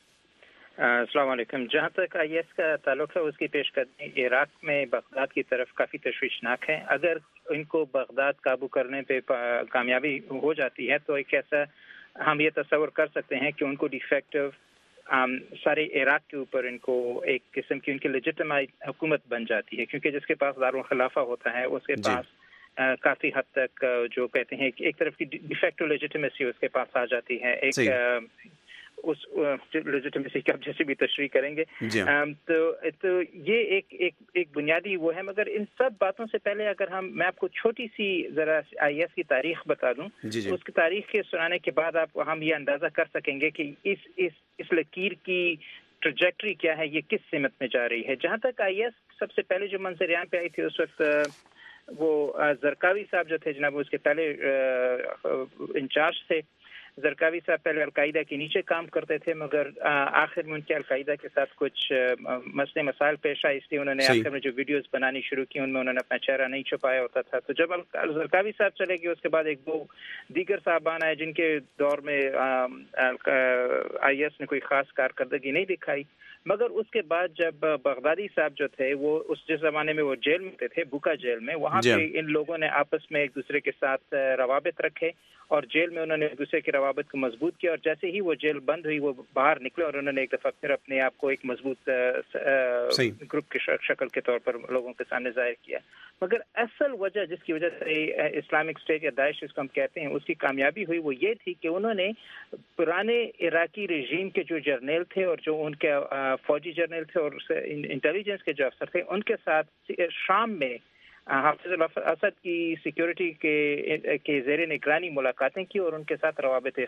السلام علیکم. جہاں تک آئی ایس کا تعلق ہے، اس کی پیش قدمی عراق میں بغداد کی طرف کافی تشویشناک ہے. اگر ان کو بغداد قابو کرنے پہ کامیابی ہو جاتی ہے تو ایک ایسا ہم یہ تصور کر سکتے ہیں کہ ان کو ڈیفیکٹو سارے عراق کے اوپر ان کو ایک قسم کی ان کی لیجٹمائٹ حکومت بن جاتی ہے، کیونکہ جس کے پاس دارالخلافہ ہوتا ہے اس کے پاس کافی حد تک جو کہتے ہیں کہ ایک طرف کی ڈیفیکٹو لیجٹمیسی اس کے پاس آ جاتی ہے. ایک اس لیجٹمیسی کی آپ جیسے بھی تشریح کریں گے. تو یہ ایک بنیادی وہ ہے. مگر ان سب باتوں سے پہلے اگر میں آپ کو چھوٹی سی ذرا آئی ایس کی تاریخ بتا دوں، اس کی تاریخ کے سنانے کے بعد ہم یہ اندازہ کر سکیں گے کہ اس لکیر کی ٹریجیکٹری کیا ہے، یہ کس سمت میں جا رہی ہے. جہاں تک آئی ایس سب سے پہلے جو منظر عام پہ آئی تھی اس وقت وہ زرقاوی صاحب جو تھے جناب، اس کے پہلے انچارج تھے. زرقاوی صاحب پہلے القاعدہ کے نیچے کام کرتے تھے، مگر آخر میں ان کے القاعدہ کے ساتھ کچھ مسئلے مسائل پیش آئے، اس لیے انہوں نے آخر میں جو ویڈیوز بنانی شروع کی ان میں انہوں نے اپنا چہرہ نہیں چھپایا ہوتا تھا. تو جب زرقاوی صاحب چلے گئے اس کے بعد ایک دو دیگر صاحبان آئے جن کے دور میں آئی ایس نے کوئی خاص کارکردگی نہیں دکھائی. مگر اس کے بعد جب بغدادی صاحب جو تھے وہ جس زمانے میں وہ جیل میں تھے، بکا جیل میں، وہاں پہ ان لوگوں نے آپس میں ایک دوسرے کے ساتھ روابط رکھے اور جیل میں انہوں نے ایک دوسرے کے روابط کو مضبوط کیا، اور جیسے ہی وہ جیل بند ہوئی وہ باہر نکلے اور انہوں نے ایک دفعہ پھر اپنے آپ کو ایک مضبوط گروپ کی شکل کے طور پر لوگوں کے سامنے ظاہر کیا. مگر اصل وجہ جس کی وجہ سے اسلامک اسٹیٹ یا داعش جس کو ہم کہتے ہیں اس کی کامیابی ہوئی وہ یہ تھی کہ انہوں نے پرانے عراقی رژیم کے جو جرنیل تھے اور جو ان کے فوجی جرنیل تھے اور انٹیلیجنس کے جو افسر تھے ان کے ساتھ شام میں حافظ الاسد کی سیکیورٹی کے زیر نگرانی ملاقاتیں کی اور ان کے ساتھ روابط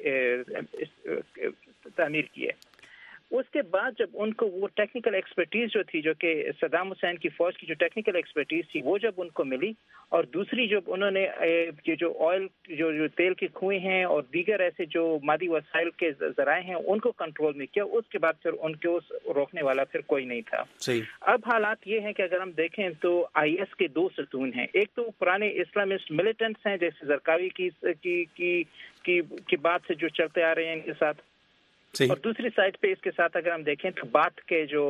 تعمیر کیے. اس کے بعد جب ان کو وہ ٹیکنیکل ایکسپرٹیز جو تھی، جو کہ صدام حسین کی فوج کی جو ٹیکنیکل ایکسپرٹیز تھی، وہ جب ان کو ملی، اور دوسری جب انہوں نے جو آئل جو تیل کے کنویں ہیں اور دیگر ایسے جو مادی وسائل کے ذرائع ہیں ان کو کنٹرول میں کیا، اس کے بعد پھر ان کو روکنے والا پھر کوئی نہیں تھا. اب حالات یہ ہیں کہ اگر ہم دیکھیں تو آئی ایس کے دو ستون ہیں. ایک تو پرانے اسلامسٹ ملیٹنٹس ہیں جیسے زرقاوی کی بات سے جو چلتے آ رہے ہیں ان کے ساتھ، اور دوسری سائڈ پہ اس کے ساتھ اگر ہم دیکھیں تو بات کے جو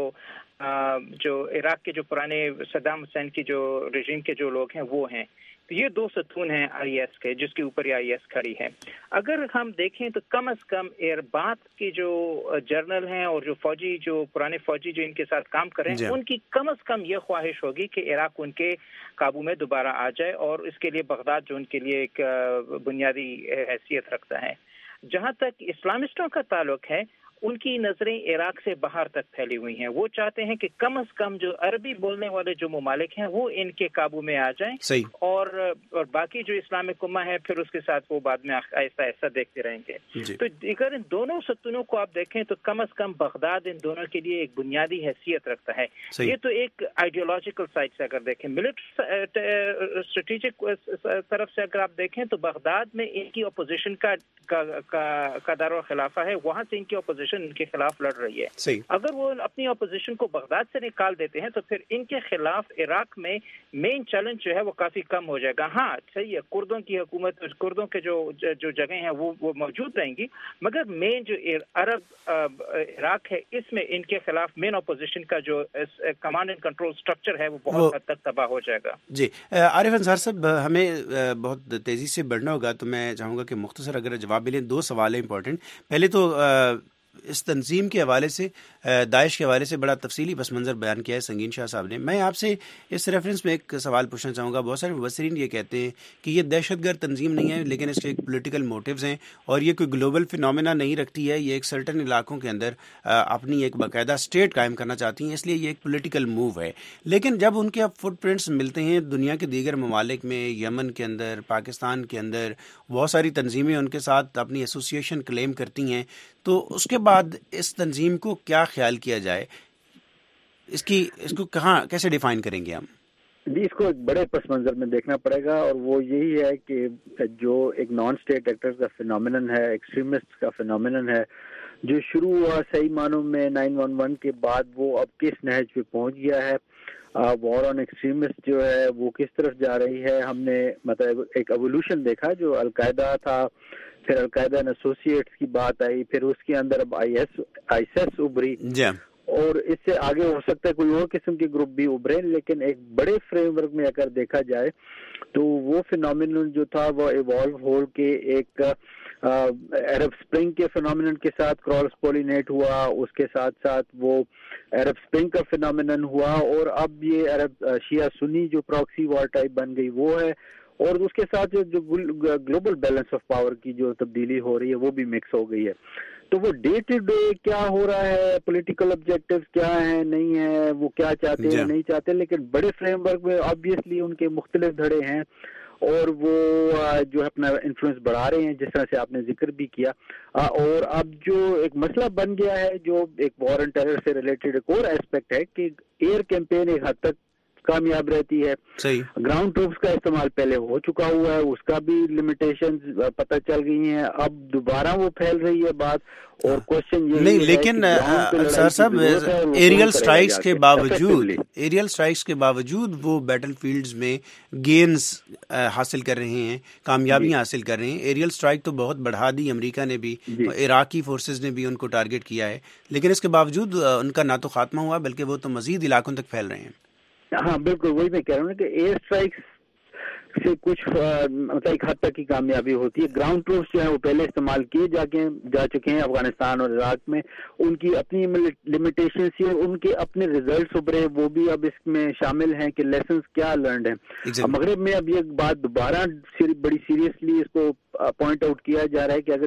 عراق کے جو پرانے صدام حسین کی جو رژیم کے جو لوگ ہیں وہ ہیں. تو یہ دو ستون ہیں آئی ایس کے جس کے اوپر یہ آئی ایس کھڑی ہے. اگر ہم دیکھیں تو کم از کم بات کے جو جرنل ہیں اور جو فوجی جو پرانے فوجی جو ان کے ساتھ کام کر رہے ہیں ان کی کم از کم یہ خواہش ہوگی کہ عراق ان کے قابو میں دوبارہ آ جائے، اور اس کے لیے بغداد جو ان کے لیے ایک بنیادی حیثیت رکھتا ہے. جہاں تک اسلامسٹوں کا تعلق ہے ان کی نظریں عراق سے باہر تک پھیلی ہوئی ہیں. وہ چاہتے ہیں کہ کم از کم جو عربی بولنے والے جو ممالک ہیں وہ ان کے قابو میں آ جائیں، اور باقی جو اسلامک امہ ہے پھر اس کے ساتھ وہ بعد میں آہستہ آہستہ دیکھتے رہیں گے. تو اگر ان دونوں ستونوں کو آپ دیکھیں تو کم از کم بغداد ان دونوں کے لیے ایک بنیادی حیثیت رکھتا ہے. یہ تو ایک آئیڈیولوجیکل سائڈ سے اگر دیکھیں. ملٹری اسٹریٹجک طرف سے اگر آپ دیکھیں تو بغداد میں ان کی اپوزیشن کا دار و خلافہ ہے، وہاں سے ان کی اپوزیشن ان کے خلاف لڑ رہی ہے. اگر وہ اپنی اپوزیشن کو بغداد سے نکال دیتے ہیں تو پھر ان کے خلاف عراق میں مین چیلنج جو ہے وہ کافی کم ہو جائے گا. ہاں صحیح ہے، کردوں کی حکومت، کردوں کے جو جگہیں ہیں وہ موجود رہیں گی، مگر مین جو عرب عراق ہے اس میں ان کے خلاف مین اپوزیشن کا جو کمانڈ اینڈ کنٹرول سٹرکچر ہے وہ بہت حد تک تباہ ہو جائے گا. جی عارف انصار صاحب، ہمیں بہت تیزی سے بڑھنا ہوگا تو میں چاہوں گا کہ مختصر اگر جواب ملیں. دو سوال ہیں امپورٹنٹ. پہلے تو اس تنظیم کے حوالے سے، داعش کے حوالے سے بڑا تفصیلی پس منظر بیان کیا ہے سنگین شاہ صاحب نے. میں آپ سے اس ریفرنس میں ایک سوال پوچھنا چاہوں گا. بہت سارے مبصرین یہ کہتے ہیں کہ یہ دہشت گرد تنظیم نہیں ہے لیکن اس کے ایک پولیٹیکل موٹیوز ہیں اور یہ کوئی گلوبل فینومینا نہیں رکھتی ہے. یہ ایک سرٹن علاقوں کے اندر اپنی ایک باقاعدہ اسٹیٹ قائم کرنا چاہتی ہیں، اس لیے یہ ایک پولیٹیکل موو ہے. لیکن جب ان کے فٹ پرنٹس ملتے ہیں دنیا کے دیگر ممالک میں، یمن کے اندر، پاکستان کے اندر بہت ساری تنظیمیں ان کے ساتھ اپنی ایسوسیشن کلیم کرتی ہیں، تو اس کے بعد اس تنظیم کو کیا خیال کیا جائے؟ اس کو کیسے ڈیفائن کریں گے ہم؟ جی، اس کو ایک بڑے پس منظر میں دیکھنا پڑے گا، اور وہ یہی ہے کہ جو ایک نان اسٹیٹ ایکٹر کا فینومینن ہے، ایکسٹریمسٹ کا فینومینن ہے، جو شروع ہوا صحیح معنوں میں 9/11 کے بعد، وہ اب کس نہج پہ پہنچ گیا ہے. وار آن ایکسٹریمسٹ جو ہے وہ کس طرف جا رہی ہے. ہم نے مطلب ایک ایوولوشن دیکھا، جو القاعدہ تھا، پھر القاعدہ اینڈ ایسوسیٹس کی بات آئی، پھر اس کے اندر اب آئی ایس ابھری، اور اس سے آگے ہو سکتا ہے کوئی اور قسم کے گروپ بھی ابھرے. لیکن ایک بڑے فریم ورک میں اگر دیکھا جائے تو وہ فینومینن جو تھا وہ ایوالو ہو کے ایک عرب سپرنگ کے فینومینن کے ساتھ کراس پولینیٹ ہوا، اس کے ساتھ ساتھ وہ عرب سپرنگ کا فینومینن ہوا، اور اب یہ عرب شیعہ سنی جو پراکسی وار ٹائپ بن گئی وہ ہے، اور اس کے ساتھ جو گلوبل بیلنس آف پاور کی جو تبدیلی ہو رہی ہے وہ بھی مکس ہو گئی ہے. تو وہ ڈے ٹو ڈے کیا ہو رہا ہے، پولیٹیکل آبجیکٹیو کیا ہیں، نہیں ہیں، وہ کیا چاہتے ہیں نہیں چاہتے، لیکن بڑے فریم ورک میں آبویسلی ان کے مختلف دھڑے ہیں اور وہ جو ہے اپنا انفلوئنس بڑھا رہے ہیں، جس طرح سے آپ نے ذکر بھی کیا. اور اب جو ایک مسئلہ بن گیا ہے جو ایک وار اینڈ ٹیرر سے ریلیٹڈ ایک اور ایسپیکٹ ہے کہ ایئر کیمپین ایک حد تک कामयाब रहती है। ग्राउंड ट्रूप्स का इस्तेमाल पहले हो चुका हुआ है, उसका भी लिमिटेशन पता चल गई हैं, अब दोबारा वो फैल रही है बात। और क्वेश्चन ये नहीं, लेकिन सर साहब एरियल स्ट्राइक्स के बावजूद वो बैटल फील्ड्स में गेन्स हासिल कर रहे हैं, कामयाबियां हासिल कर रहे हैं। एरियल स्ट्राइक तो बहुत बढ़ा दी अमेरिका ने भी, इराकी फोर्सेस ने भी उनको टारगेट किया है, लेकिन इसके बावजूद उनका ना तो खात्मा हुआ बल्कि वो तो मजीद इलाकों तक फैल रहे हैं। हाँ बिल्कुल, वही मैं कह रहा हूँ कि एयर स्ट्राइक्स से कुछ मतलब एक हद तक की कामयाबी होती है। ग्राउंड ट्रूप्स जो है वो पहले इस्तेमाल किए जा चुके हैं अफगानिस्तान और इराक में, उनकी अपनी लिमिटेशन थी और उनके अपने रिजल्ट्स उभरे, वो भी अब इसमें शामिल हैं कि लेसन्स क्या लर्नड हैं। मगरिब में अब ये बात दोबारा बड़ी सीरियसली इसको पॉइंट आउट किया जा रहा है कि अगर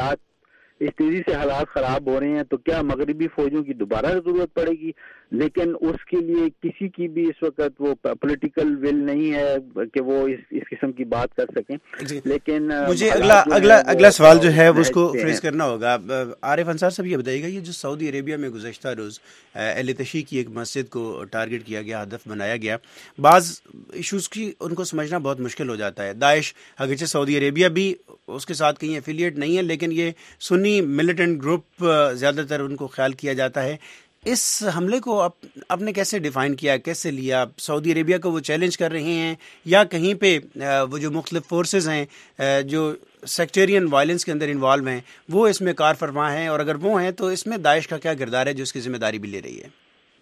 इस तेजी से हालात खराब हो रहे हैं तो क्या मगरिबी फौजों की दोबारा जरूरत पड़ेगी, लेकिन उसके लिए किसी की भी इस वक्त वो पॉलिटिकल विल नहीं है कि वो इस किस्म की बात कर सकें। लेकिन मुझे अगला सवाल जो है उसको फ्रेज करना होगा। आरिफ अंसार साहब ये बताइएगा, ये जो सऊदी अरेबिया में गुज़श्ता रोज़ अहले तशी की एक मस्जिद को टारगेट किया गया, हदफ बनाया गया, बाज़ इशूज़ की उनको समझना बहुत मुश्किल हो जाता है। दाइश अगरचे सऊदी अरेबिया भी उसके साथ कहीं एफिलिएट नहीं है, लेकिन ये सुन्नी मिलिटेंट ग्रुप ज़्यादातर उनको ख्याल किया जाता है। इस हमले को आपने कैसे डिफाइन किया, कैसे लिया? सऊदी अरेबिया को वो चैलेंज कर रहे हैं या कहीं पे वो जो मुख्तलिफ फोर्सेस हैं जो सेक्टेरियन वायलेंस के अंदर इन्वॉल्व हैं वो इसमें कार फरमा हैं, और अगर वो हैं तो इसमें दाइश का क्या किरदार है जो इसकी जिम्मेदारी भी ले रही है?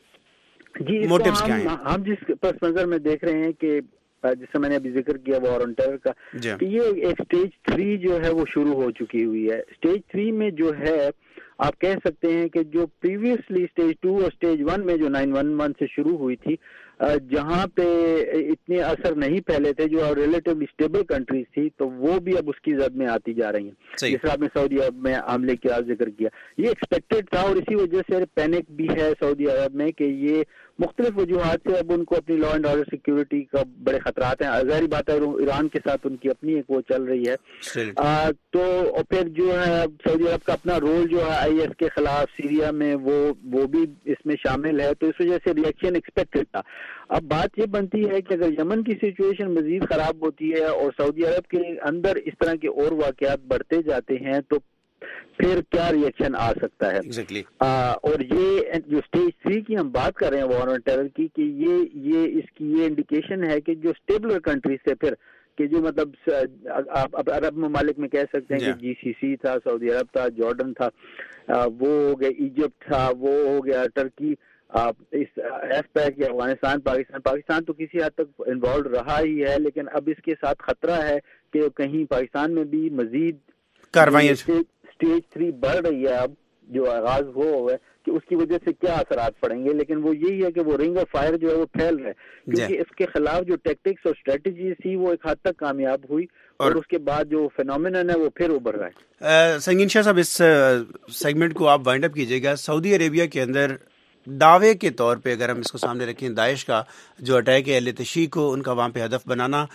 जी, मोटिव्स क्या हैं? हम जिस पस मंजर में देख रहे हैं कि जिससे मैंने अभी जिक्र किया वॉर ऑन टेरर का, कि ये एक स्टेज 3 जो है वो शुरू हो चुकी हुई है। स्टेज 3 में जो है आप कह सकते हैं कि जो प्रीवियसली स्टेज 2 और स्टेज 1 में जो 911 से शुरू हुई थी, जहाँ पे इतने असर नहीं फैले थे, जो रिलेटिवली स्टेबल कंट्रीज थी, तो वो भी अब उसकी जद में आती जा रही हैं। जिस आपने सऊदी अरब में हमले की जिक्र किया, ये एक्सपेक्टेड था और इसी वजह से पैनिक भी है सऊदी अरब में कि ये मुख्तलिफ वजूहात से अब उनको अपनी लॉ एंड ऑर्डर सिक्योरिटी का बड़े खतरात हैं। ज़ाहिर बात है ईरान के साथ उनकी अपनी एक वो चल रही है, तो और फिर जो है सऊदी अरब का अपना रोल जो है IS के खिलाफ सीरिया में वो भी इसमें शामिल है, तो इस वजह से रिएक्शन एक्सपेक्टेड था। अब बात ये बनती है कि अगर यमन की सिचुएशन मजीद खराब होती है और सऊदी अरब के अंदर इस तरह के और वाकयात बढ़ते जाते हैं तो फिर क्या रिएक्शन आ सकता है। और ये जो स्टेज 3 की हम बात कर रहे हैं वॉर ऑन टेरर की, कि ये इसकी ये इंडिकेशन है कि जो स्टेबलर कंट्रीज थे फिर कि जो मतलब आप अरब ममालिक में कह सकते हैं कि GCC था, सऊदी अरब था, जॉर्डन था, वो हो गया इजिप्ट था, वो हो गया टर्की, इस एस्पेक्ट या पाकिस्तान तो किसी हद तक इन्वॉल्व रहा ही है, लेकिन अब इसके साथ खतरा है कि कहीं पाकिस्तान में भी मजीद कार्रवाई स्टेज 3 बढ़ रही है अब जो आगाज हुआ है कि उसकी वजह से क्या असरात पड़ेंगे। लेकिन वो यही है कि वो रिंग ऑफ फायर जो है वो फैल रहा है, क्योंकि इसके खिलाफ जो टैक्टिक्स और स्ट्रेटजी थी वो एक हद तक कामयाब हुई और उसके बाद जो फिनोमिनन है वो फिर उभर रहा है। संगीन शाह साहब, इस सेगमेंट को आप वाइंड अप कीजिएगा। सऊदी अरेबिया के अंदर दावे के तौर पे अगर हम इसको सामने रखें, दाइश का जो अटैक है अहले तशी को उनका वहाँ पे हदफ बनाना,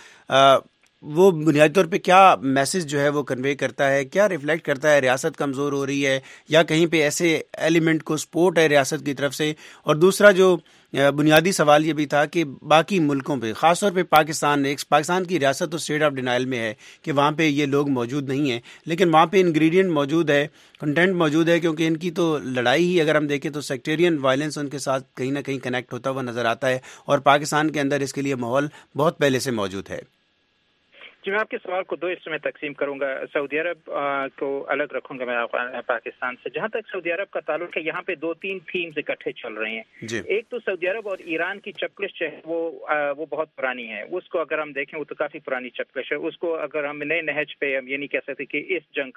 वो बुनियादी तौर पे क्या मैसेज जो है वो कन्वे करता है, क्या रिफ्लेक्ट करता है? रियासत कमज़ोर हो रही है या कहीं पे ऐसे एलिमेंट को सपोर्ट है रियासत की तरफ से? और दूसरा जो बुनियादी सवाल ये भी था कि बाकी मुल्कों पे, ख़ासतौर पे पाकिस्तान की रियासत तो स्टेट ऑफ डिनाइल में है कि वहाँ पे ये लोग मौजूद नहीं हैं, लेकिन वहाँ पे इंग्रेडिएंट मौजूद है, कंटेंट मौजूद है, क्योंकि इनकी तो लड़ाई ही अगर हम देखें तो सेक्टेरियन वायलेंस उनके साथ कहीं ना कहीं कनेक्ट होता हुआ नज़र आता है और पाकिस्तान के अंदर इसके लिए माहौल बहुत पहले से मौजूद है। जी, मैं आपके सवाल को 2 हिस्सों में तकसीम करूंगा। सऊदी अरब को अलग रखूंगा मैं पाकिस्तान से। जहां तक सऊदी अरब का ताल्लुक है, यहाँ पे 2-3 थीम्स इकट्ठे चल रहे हैं। एक तो सऊदी अरब और ईरान की चपलिश है वो बहुत पुरानी है। उसको अगर हम देखें वो तो काफी पुरानी चपलिश है। उसको अगर हम नए नहज पे हम ये नहीं कह सकते कि इस जंग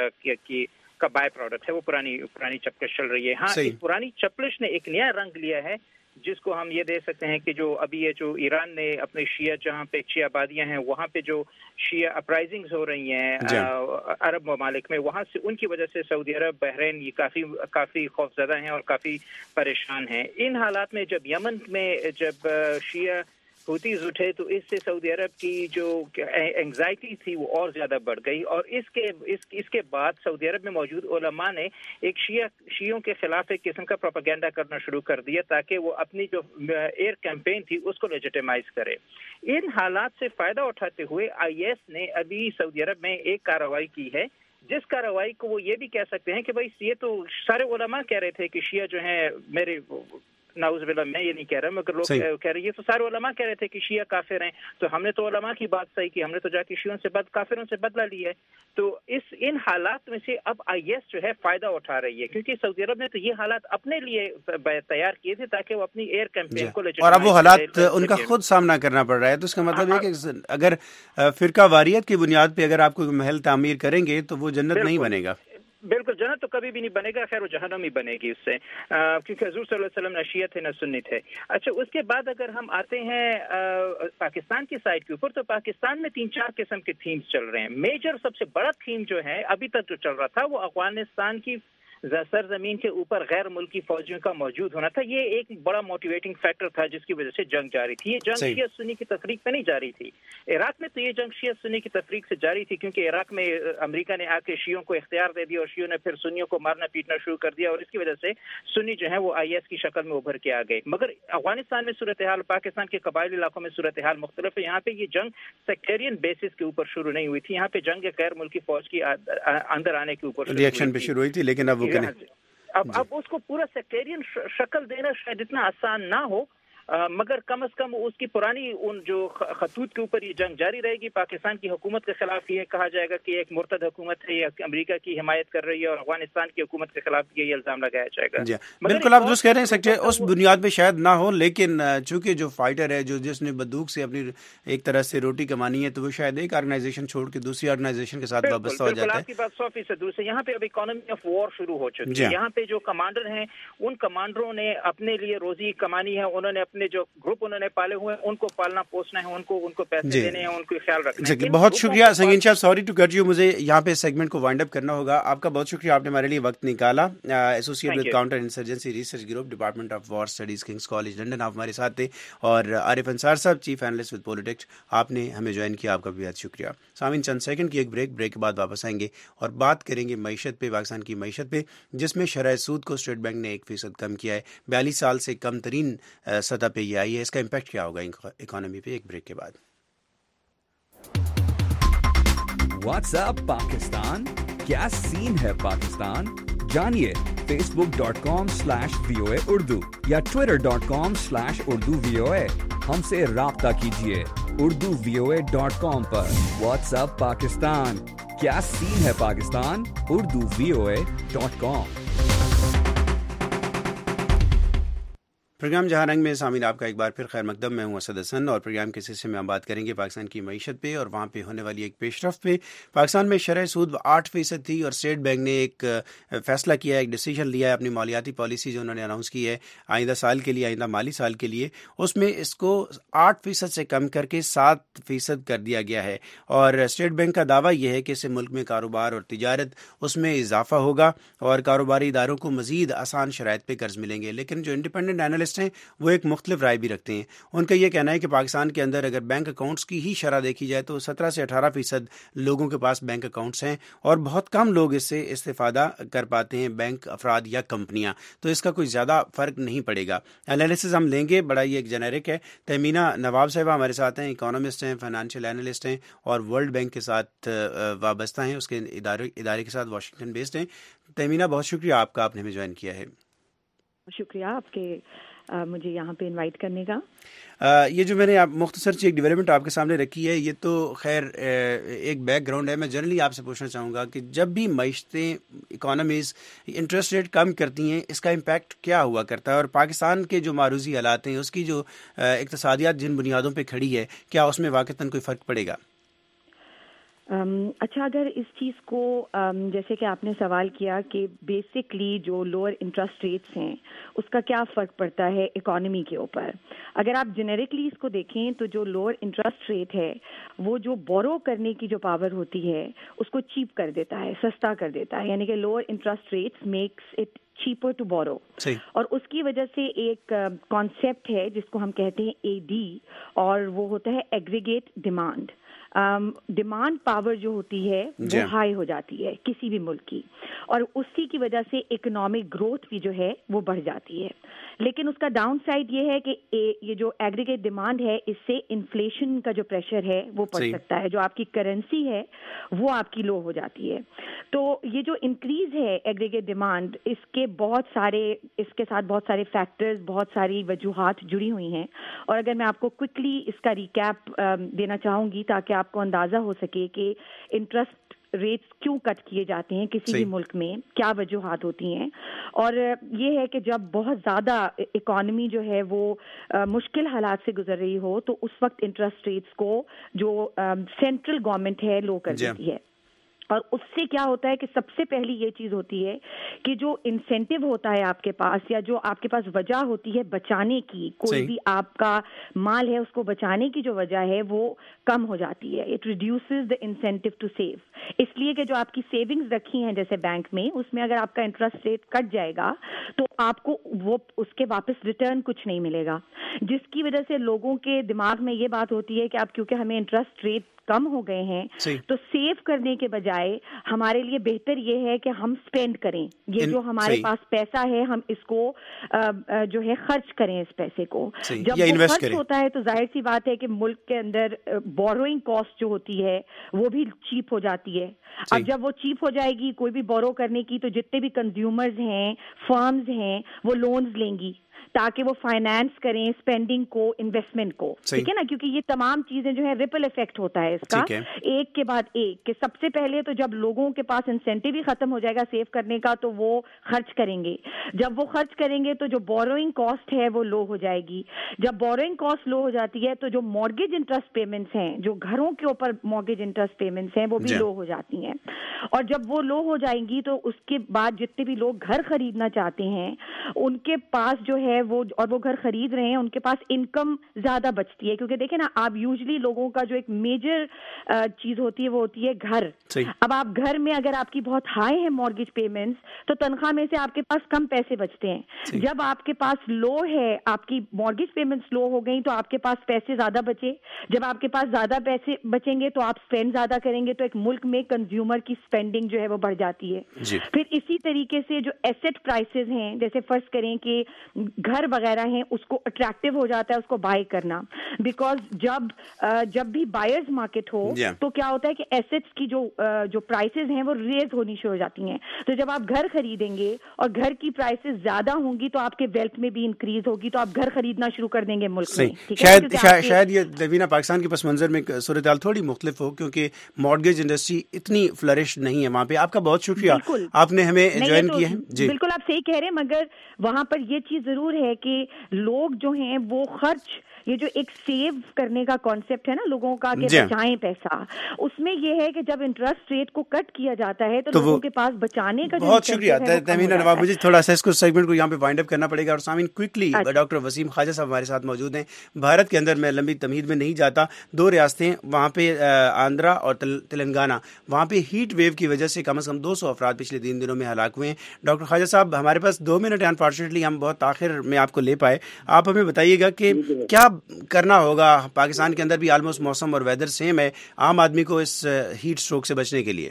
का बाय प्रोडक्ट है, वो पुरानी चपलिश चल रही है। हाँ, इस पुरानी चपलिश ने एक नया रंग लिया है जिसको हम ये दे सकते हैं कि जो अभी ये जो ईरान ने अपने शिया, जहाँ पे शिया आबादियां हैं, वहाँ पे जो शिया अपराइजिंग्स हो रही हैं अरब ममालिक में, वहाँ से उनकी वजह से सऊदी अरब, बहरीन ये काफी खौफजदा हैं और काफी परेशान हैं। इन हालात में जब यमन में जब शिया हुतीज उठे तो इससे सऊदी अरब की जो एंग्जाइटी थी वो और ज़्यादा बढ़ गई, और इसके बाद सऊदी अरब में मौजूद उलमा ने एक शियों के खिलाफ एक किस्म का प्रोपेगेंडा करना शुरू कर दिया ताकि वो अपनी जो एयर कैंपेन थी उसको लेजिटिमाइज करे। इन हालात से फ़ायदा उठाते हुए IS ने अभी सऊदी अरब में एक कार्रवाई की है, जिस कार्रवाई को वो ये भी कह सकते हैं कि भाई ये तो सारे उलमा कह रहे थे कि शिया जो हैं, मेरे नाउज़ुबिल्लाह मैं ये नहीं कह रहा, मगर लोग कह रहे हैं तो सारे उलमा कह रहे थे कि शिया काफिर हैं, तो हमने तो उलमा की बात सही की, हमने तो जाके शियों से काफिरों से बदला लिया है। तो इन हालात में से अब IS जो है फायदा उठा रही है, क्योंकि सऊदी अरब ने तो ये हालात अपने लिए तैयार किए थे ताकि वो अपनी एयर कैंपेन को ले, और अब वो हालात उनका खुद सामना करना पड़ रहा है। तो इसका मतलब है कि अगर फिरका वारियत की बुनियाद पे अगर आप कोई महल तामीर करेंगे तो वो जन्नत नहीं बनेगा। बिल्कुल, जन्नत तो कभी भी नहीं बनेगा, खैर वो जहन्नम ही बनेगी उससे, क्योंकि हुजूर सल्लल्लाहु अलैहि वसल्लम न शिया थे न सुन्नी थे। अच्छा, उसके बाद अगर हम आते हैं पाकिस्तान की साइड के ऊपर, तो पाकिस्तान में 3-4 किस्म के थीम्स चल रहे हैं। मेजर सबसे बड़ा थीम जो है अभी तक जो चल रहा था वो अफगानिस्तान की सरजमीन के ऊपर गैर मुल्की फौजियों का मौजूद होना था। ये एक बड़ा मोटिवेटिंग फैक्टर था जिसकी वजह से जंग जारी थी। ये जंग शिया सुन्नी की तफरीक पे नहीं जारी थी। इराक में तो ये जंग शिया सुन्नी की तफरीक से जारी थी, क्योंकि इराक में अमेरिका ने आके शियों को इख्तियार दे दिया और शियों ने फिर सुन्नियों को मारना पीटना शुरू कर दिया, और इसकी वजह से सुन्नी जो है वो IS की शक्ल में उभर के आ गए। मगर अफगानिस्तान में सूरत हाल, पाकिस्तान के कबायली इलाकों में सूरत हाल मुख्तलिफ है। यहाँ पे ये जंग सेक्टेरियन बेसिस के ऊपर शुरू नहीं हुई थी, यहाँ पे जंग गैर मुल्की फौज की अंदर आने के ऊपर रिएक्शन पे शुरू हुई थी, लेकिन अब उसको पूरा सेक्टेरियन शक्ल देना शायद इतना आसान ना हो, मगर कम से कम उसकी पुरानी उन जो खतूत के ऊपर ये जंग जारी रहेगी। पाकिस्तान की हुकूमत के खिलाफ ये कहा जाएगा कि एक मुर्तद हुकूमत है, ये अमेरिका की हिमायत कर रही है, और अफगानिस्तान की हुकूमत के खिलाफ ये इल्जाम लगाया जाएगा। बिल्कुल, आप जो कह रहे हैं सेक्टर उस बुनियाद पे शायद ना हो, लेकिन चूंकि जो फाइटर है, जो जिसने बंदूक से अपनी एक तरह से रोटी कमानी है, तो वो शायद एक ऑर्गेनाइजेशन छोड़ के दूसरी ऑर्गेनाइजेशन के साथ वाबस्ता हो जाता है। आपकी बात 100% दूर से। यहाँ पे अब इकोनॉमी ऑफ वॉर शुरू हो चुकी है। यहाँ पे जो कमांडर हैं, उन कमांडरों ने अपने लिए रोजी कमानी है, उन्होंने अपने जो ग्रुप उन्होंने पाले हुए हैं उनको पालना पोसना है, उनको पैसे देने हैं, उनको ख्याल रखना है। बहुत शुक्रिया संगीन साहब, सॉरी टू कट यू, मुझे यहाँ पे सेगमेंट को वाइंड अप करना होगा। आपका बहुत शुक्रिया, आपने हमारे लिए वक्त निकाला। Associate with counter insurgency research group, department of war studies, King's college London, आप हमारे साथ थे। और आरिफ अंसार साहब, चीफ एनालिस्ट विद पॉलिटिक्स, आपने हमें ज्वाइन किया, आपका भी बहुत शुक्रिया। सामीन, चंद सेकंड की एक ब्रेक के बाद वापस आएंगे और बात करेंगे मईशत पे, पाकिस्तान की मईशत पे, जिसमें शरह सूद को स्टेट बैंक ने 1% कम किया है। 42 साल से कम तरीन सतह पे ये आई है। इसका इम्पैक्ट क्या होगा इकोनॉमी पे, एक ब्रेक के बाद। व्हाट्सएप पाकिस्तान, क्या सीन है पाकिस्तान? जानिए facebook.com/VOA Urdu या twitter.com/Urdu VOA। हमसे राब्ता कीजिए urduvoa.com पर। व्हाट्सएप पाकिस्तान, क्या सीन है पाकिस्तान? urduvoa.com। प्रोग्राम जहां रंग में सामीन आपका एक बार फिर खैर मकदम। मैं हूं असद हसन और प्रोग्राम के सिलसिले में हम बात करेंगे पाकिस्तान की मईशत पे और वहाँ पे होने वाली एक पेशरफ पे। पाकिस्तान में शरह सूद 8% थी और स्टेट बैंक ने एक फैसला किया है, एक डिसीजन लिया है अपनी मालियाती पॉलिसी जो उन्होंने अनाउंस की है आइंदा साल के लिए, आइंदा माली साल के लिए। उसमें इसको 8% से कम करके 7% कर दिया गया है और स्टेट बैंक का दावा यह है कि इससे मुल्क में कारोबार और तिजारत उसमें इजाफा होगा और कारोबारी इदारों को मजीद आसान शराइत पे कर्ज मिलेंगे। लेकिन जो इंडिपेंडेंट एनालिस्ट हैं वो एक मुख्तलिफ राय भी रखते हैं। उनका यह कहना है कि पाकिस्तान के अंदर अगर बैंक अकाउंट्स की ही शरह देखी जाए तो 17 से 18% लोगों के पास बैंक अकाउंट्स हैं और बहुत कम लोग इससे इस्तेफादा कर पाते हैं, बैंक अफराद या कंपनियां। तो इसका कोई ज़्यादा फ़र्क नहीं पड़ेगा। एनालिसिस हम लेंगे, बड़ा ये एक जेनेरिक है। तहमीना नवाब साहिबा हमारे साथ हैं, इकोनॉमिस्ट हैं, फाइनेंशियल एनालिस्ट हैं और वर्ल्ड बैंक के साथ वाबस्ता हैं, उसके इदारे के साथ वाशिंगटन बेस्ड हैं। तहमीना, बहुत शुक्रिया आपका, आपने हमें ज्वाइन किया है। शुक्रिया आपके मुझे यहाँ पे इनवाइट करने का। ये जो मैंने मुख्तसर सी एक डेवलपमेंट आपके सामने रखी है, ये तो खैर एक बैकग्राउंड है। मैं जनरली आपसे पूछना चाहूँगा कि जब भी मईशतें, इकोनॉमीज़ इंटरेस्ट रेट कम करती हैं, इसका इम्पैक्ट क्या हुआ करता है और पाकिस्तान के जो मारूजी हालात हैं उसकी जो इक़्तिसादियात जिन बुनियादों पर खड़ी है, क्या उसमें वाक़तन कोई फ़र्क पड़ेगा? اچھا، اگر اس چیز کو جیسے کہ آپ نے سوال کیا کہ بیسکلی جو لوور انٹرسٹ ریٹس ہیں اس کا کیا فرق پڑتا ہے اکانومی کے اوپر، اگر آپ جنیرکلی اس کو دیکھیں تو جو لوور انٹرسٹ ریٹ ہے وہ جو بورو کرنے کی جو پاور ہوتی ہے اس کو چیپ کر دیتا ہے، سستا کر دیتا ہے، یعنی کہ lower interest rates makes it cheaper to borrow. اور اس کی وجہ سے ایک کانسیپٹ ہے جس کو ہم کہتے ہیں AD، اور وہ ہوتا ہے ایگریگیٹ ڈیمانڈ. ڈیمانڈ پاور جو ہوتی ہے وہ ہائی ہو جاتی ہے کسی بھی ملک کی، اور اسی کی وجہ سے اکنامک گروتھ بھی جو ہے وہ بڑھ جاتی ہے. لیکن اس کا ڈاؤن سائڈ یہ ہے کہ یہ جو ایگریگیٹ ڈیمانڈ ہے اس سے انفلیشن کا جو پریشر ہے وہ پڑ سکتا ہے، جو آپ کی کرنسی ہے وہ آپ کی لو ہو جاتی ہے. تو یہ جو انکریز ہے ایگریگیٹ ڈیمانڈ، اس کے ساتھ بہت سارے فیکٹرز، بہت ساری وجوہات جڑی ہوئی ہیں. اور اگر میں آپ کو کوئکلی اس کا ریکیپ دینا چاہوں گی تاکہ آپ کو اندازہ ہو سکے کہ انٹرسٹ ریٹس کیوں کٹ کیے جاتے ہیں کسی بھی ملک میں، کیا وجوہات ہوتی ہیں. اور یہ ہے کہ جب بہت زیادہ اکانومی جو ہے وہ مشکل حالات سے گزر رہی ہو تو اس وقت انٹرسٹ ریٹس کو جو سینٹرل گورنمنٹ ہے لو کر دیتی ہے. اور اس سے کیا ہوتا ہے کہ سب سے پہلی یہ چیز ہوتی ہے کہ جو انسینٹیو ہوتا ہے آپ کے پاس، یا جو آپ کے پاس وجہ ہوتی ہے بچانے کی، کوئی بھی آپ کا مال ہے اس کو بچانے کی جو وجہ ہے وہ کم ہو جاتی ہے. It reduces the incentive to save. اس لیے کہ جو آپ کی سیونگز رکھی ہیں جیسے بینک میں، اس میں اگر آپ کا انٹرسٹ ریٹ کٹ جائے گا تو آپ کو وہ اس کے واپس ریٹرن کچھ نہیں ملے گا، جس کی وجہ سے لوگوں کے دماغ میں یہ بات ہوتی ہے کہ اب کیونکہ ہمیں انٹرسٹ ریٹ کم ہو گئے ہیں تو سیو کرنے کے بجائے ہمارے لیے بہتر یہ ہے کہ ہم سپینڈ کریں، یہ جو ہمارے پاس پیسہ ہے ہم اس کو جو ہے خرچ کریں اس پیسے کو. جب وہ خرچ ہوتا ہے تو ظاہر سی بات ہے کہ ملک کے اندر بوروئنگ کاسٹ جو ہوتی ہے وہ بھی چیپ ہو جاتی ہے. اب جب وہ چیپ ہو جائے گی کوئی بھی بورو کرنے کی، تو جتنے بھی کنزیومرز ہیں، فرمز ہیں، وہ لونز لیں گی تاکہ وہ فائنانس کریں اسپینڈنگ کو، انویسٹمنٹ کو، ٹھیک ہے نا. کیونکہ یہ تمام چیزیں جو ہے ریپل افیکٹ ہوتا ہے اس کا ایک کے بعد ایک، کہ سب سے پہلے تو جب لوگوں کے پاس انسینٹیو ہی ختم ہو جائے گا سیو کرنے کا تو وہ خرچ کریں گے. جب وہ خرچ کریں گے تو جو بوروئنگ کاسٹ ہے وہ لو ہو جائے گی. جب بوروئنگ کاسٹ لو ہو جاتی ہے تو جو مارگیج انٹرسٹ پیمنٹس ہیں، جو گھروں کے اوپر مارگیج انٹرسٹ پیمنٹس ہیں، وہ بھی لو ہو جاتی ہیں. اور جب وہ لو ہو جائیں گی تو اس کے بعد جتنے بھی لوگ گھر خریدنا چاہتے ہیں ان کے پاس جو ہے وہ گھر خرید رہے ہیں ان کے پاس انکم زیادہ بچتی ہے. کیونکہ دیکھیں نا، آپ یوزلی لوگوں کا جو ایک میجر چیز ہوتی ہے وہ ہوتی ہے گھر. اب آپ گھر میں اگر آپ کی بہت ہائی ہے مارگیج پیمنٹس تو تنخواہ میں سے آپ کے پاس کم پیسے بچتے ہیں. جب آپ کے پاس لو ہے، آپ کی مارگیج پیمنٹس لو ہو گئی تو آپ کے پاس پیسے زیادہ بچے. جب آپ کے پاس زیادہ پیسے بچیں گے تو آپ اسپینڈ زیادہ کریں گے، تو ایک ملک میں کنزیومر کی اسپینڈنگ جو ہے وہ بڑھ جاتی ہے. پھر اسی طریقے سے جو ایسٹ پرائسز ہیں، جیسے فرض کریں کہ گھر وغیرہ ہیں، اس کو اٹریکٹیو ہو جاتا ہے اس کو بائی کرنا. بیکاز جب بھی بائرز مارکیٹ ہو تو کیا ہوتا ہے کہ ایسٹس کی جو پرائسز ہیں وہ ریز ہونی شروع ہو جاتی ہیں. تو جب آپ گھر خریدیں گے اور گھر کی پرائسز زیادہ ہوں گی تو آپ کے ویلتھ میں بھی انکریز ہوگی، تو آپ گھر خریدنا شروع کر دیں گے ملک میں. شاید یہ دوینہ پاکستان کے پس منظر میں صورتحال تھوڑی مختلف ہو، کیونکہ مارگیج انڈسٹری اتنی فلرش نہیں ہے وہاں پہ. آپ کا بہت شکریہ، آپ نے ہمیں جوائن کیا ہے. جی بالکل آپ صحیح کہہ رہے ہیں، مگر وہاں پر یہ چیز ضرور ہے کہ لوگ جو ہیں وہ خرچ، یہ جو ایک سیو کرنے کا کانسیپٹ ہے نا لوگوں کا کہ بچائیں پیسہ، اس میں یہ ہے کہ جب انٹرسٹ ریٹ کو کٹ کیا جاتا ہے تو لوگوں کے پاس بچانے کا. بہت شکریہ تہمینہ نواب. مجھے تھوڑا سا اس کو سیگمنٹ کو یہاں پہ وائنڈ اپ کرنا پڑے گا. اور سامعین کوئکلی ڈاکٹر وسیم خواجہ صاحب ہمارے ساتھ موجود ہیں. بھارت کے اندر میں لمبی تمہید میں نہیں جاتا، 2 ریاستیں وہاں پہ آندھرا اور تلنگانہ، وہاں پہ ہیٹ ویو کی وجہ سے کم 200 افراد پچھلے 3 دنوں میں ہلاک ہوئے ہیں. ڈاکٹر خواجہ صاحب ہمارے پاس 2 منٹ ہیں، انفارچونیٹلی ہم بہت آخر میں آپ کو لے پائے. آپ ہمیں بتائیے گا کہ کیا کرنا ہوگا. پاکستان کے اندر بھی آلموسٹ موسم اور ویدر سیم ہے، عام آدمی کو اس ہیٹ سٹروک سے بچنے کے لیے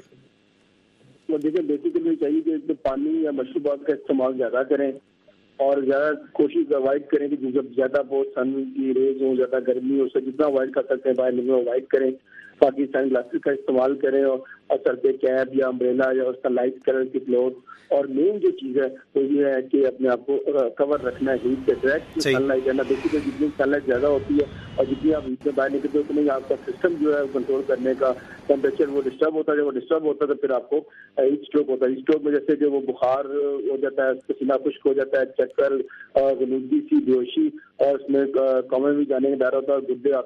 دیکھیں بیسیکلی چاہیے کہ پانی یا مشروبات کا استعمال زیادہ کریں اور زیادہ کوشش اوائڈ کریں کہ جب زیادہ بہت سن کی ریز ہو، زیادہ گرمی ہو، اسے جتنا اوائڈ کر سکتے ہیں باہر نکلنا اوائڈ کریں. پاکستانی گلاسز کا استعمال کریں اور سر پہ کیپ یا امبریلا یا اس کا لائٹ کلر کی کلوتھ. اور مین جو چیز ہے وہ یہ ہے کہ اپنے آپ کو کور رکھنا ہے ہیٹ سے. ڈائریکٹ سن لائٹ ہے نا، بیسیکلی جتنی سن لائٹ زیادہ ہوتی ہے اور جتنی آپ ہیٹ میں باہر نکلتے ہو اتنا آپ کا سسٹم جو ہے کنٹرول کرنے کا ٹیمپریچر وہ ڈسٹرب ہوتا ہے. جب وہ ڈسٹرب ہوتا ہے تو پھر آپ کو ہیٹ اسٹروک ہوتا ہے. ہیٹ اسٹروک میں جیسے کہ وہ بخار ہو جاتا ہے، پسینہ خشک ہو جاتا ہے، چکر، غنودگی سی، بیہوشی، اور اس میں کامیں بھی جانے کا ڈر ہوتا ہے، گردے آپ کے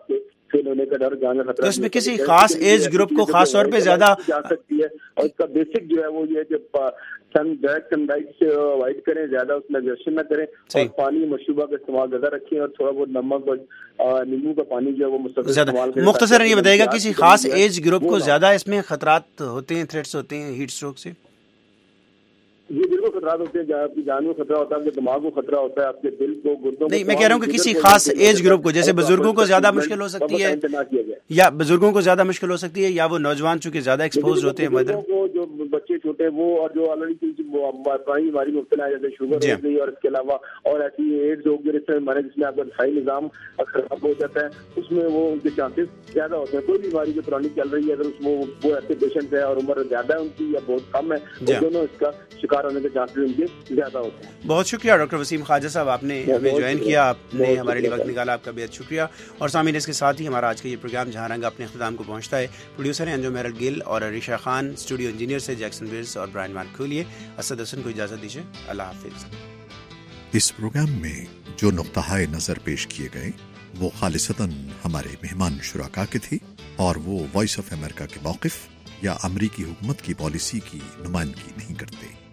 فیل ہونے کا ڈر، جان کا خطرہ. تو اس میں کسی خاص ایج گروپ کو خاص طور پہ زیادہ جا سکتی ہے، اور اس کا بیسک جو ہے وہ یہ ہے کہ ڈائریکٹ سن لائٹ سے اوائڈ کریں، زیادہ اس میں ایگزرشن نہ کریں، اور پانی مشروبہ کا استعمال زیادہ رکھیں، اور تھوڑا بہت نمک اور نیمبو کا پانی جو ہے وہ مستقل استعمال کریں. مختصراً یہ بتائیے گا کسی خاص ایج گروپ کو زیادہ اس میں خطرات ہوتے ہیں، تھریٹس ہوتے ہیں ہیٹ اسٹروک سے؟ جی بالکل خطرات ہوتے ہیں، آپ کی جان کو خطرہ ہوتا ہے، آپ کے دماغ کو خطرہ ہوتا ہے، آپ کے دل کو، گردوں کو. نہیں، میں کہہ رہا ہوں کہ کسی خاص ایج گروپ کو، جیسے بزرگوں کو زیادہ مشکل ہو سکتی ہے، یا بزرگوں کو زیادہ مشکل ہو سکتی ہے، یا وہ نوجوان چونکہ زیادہ ایکسپوز ہوتے ہیں مدر کو، جو بچے چھوٹے ہیں وہ، اور جو آلریڈی پرانی بیماری میں مبتلا ہے جیسے شوگر ہو گئی، اور اس کے علاوہ اور ایسی ایڈز ہو گئی جس میں آپ کا دفاعی نظام خراب ہو جاتا ہے، اس میں وہ ان کے چانسز زیادہ ہوتے ہیں. کوئی بھی بیماری جو پرانی چل رہی ہے، اگر اس میں وہ ایسے پیشنٹ ہے اور عمر زیادہ ہے ان کی یا بہت کم ہے، دونوں اس کا شکار ہونے کے چانسز زیادہ ہوتے ہیں. بہت شکریہ ڈاکٹر وسیم خواجہ صاحب، آپ نے ہمیں جوائن کیا، آپ نے ہمارے لیے وقت نکالا، آپ کا بہت شکریہ. اور سامعین، اس کے ساتھ ہی ہمارا آج کا یہ پروگرام جہاں رنگ اپنے اختتام کو پہنچتا ہے. پروڈیوسر ہیں انجم میرل گل اور عریشہ خان، اسٹوڈیو انجینئر سے جیکسن ویلز اور برائن مارکولیے. اسد حسن کو اجازت دیجیے، اللہ حافظ. اس پروگرام میں جو نقطۂ نظر پیش کیے گئے وہ خالصتاً ہمارے مہمان شرکاء کے تھے، اور وہ وائس آف امریکہ کے موقف یا امریکی حکومت کی پالیسی کی نمائندگی نہیں کرتے.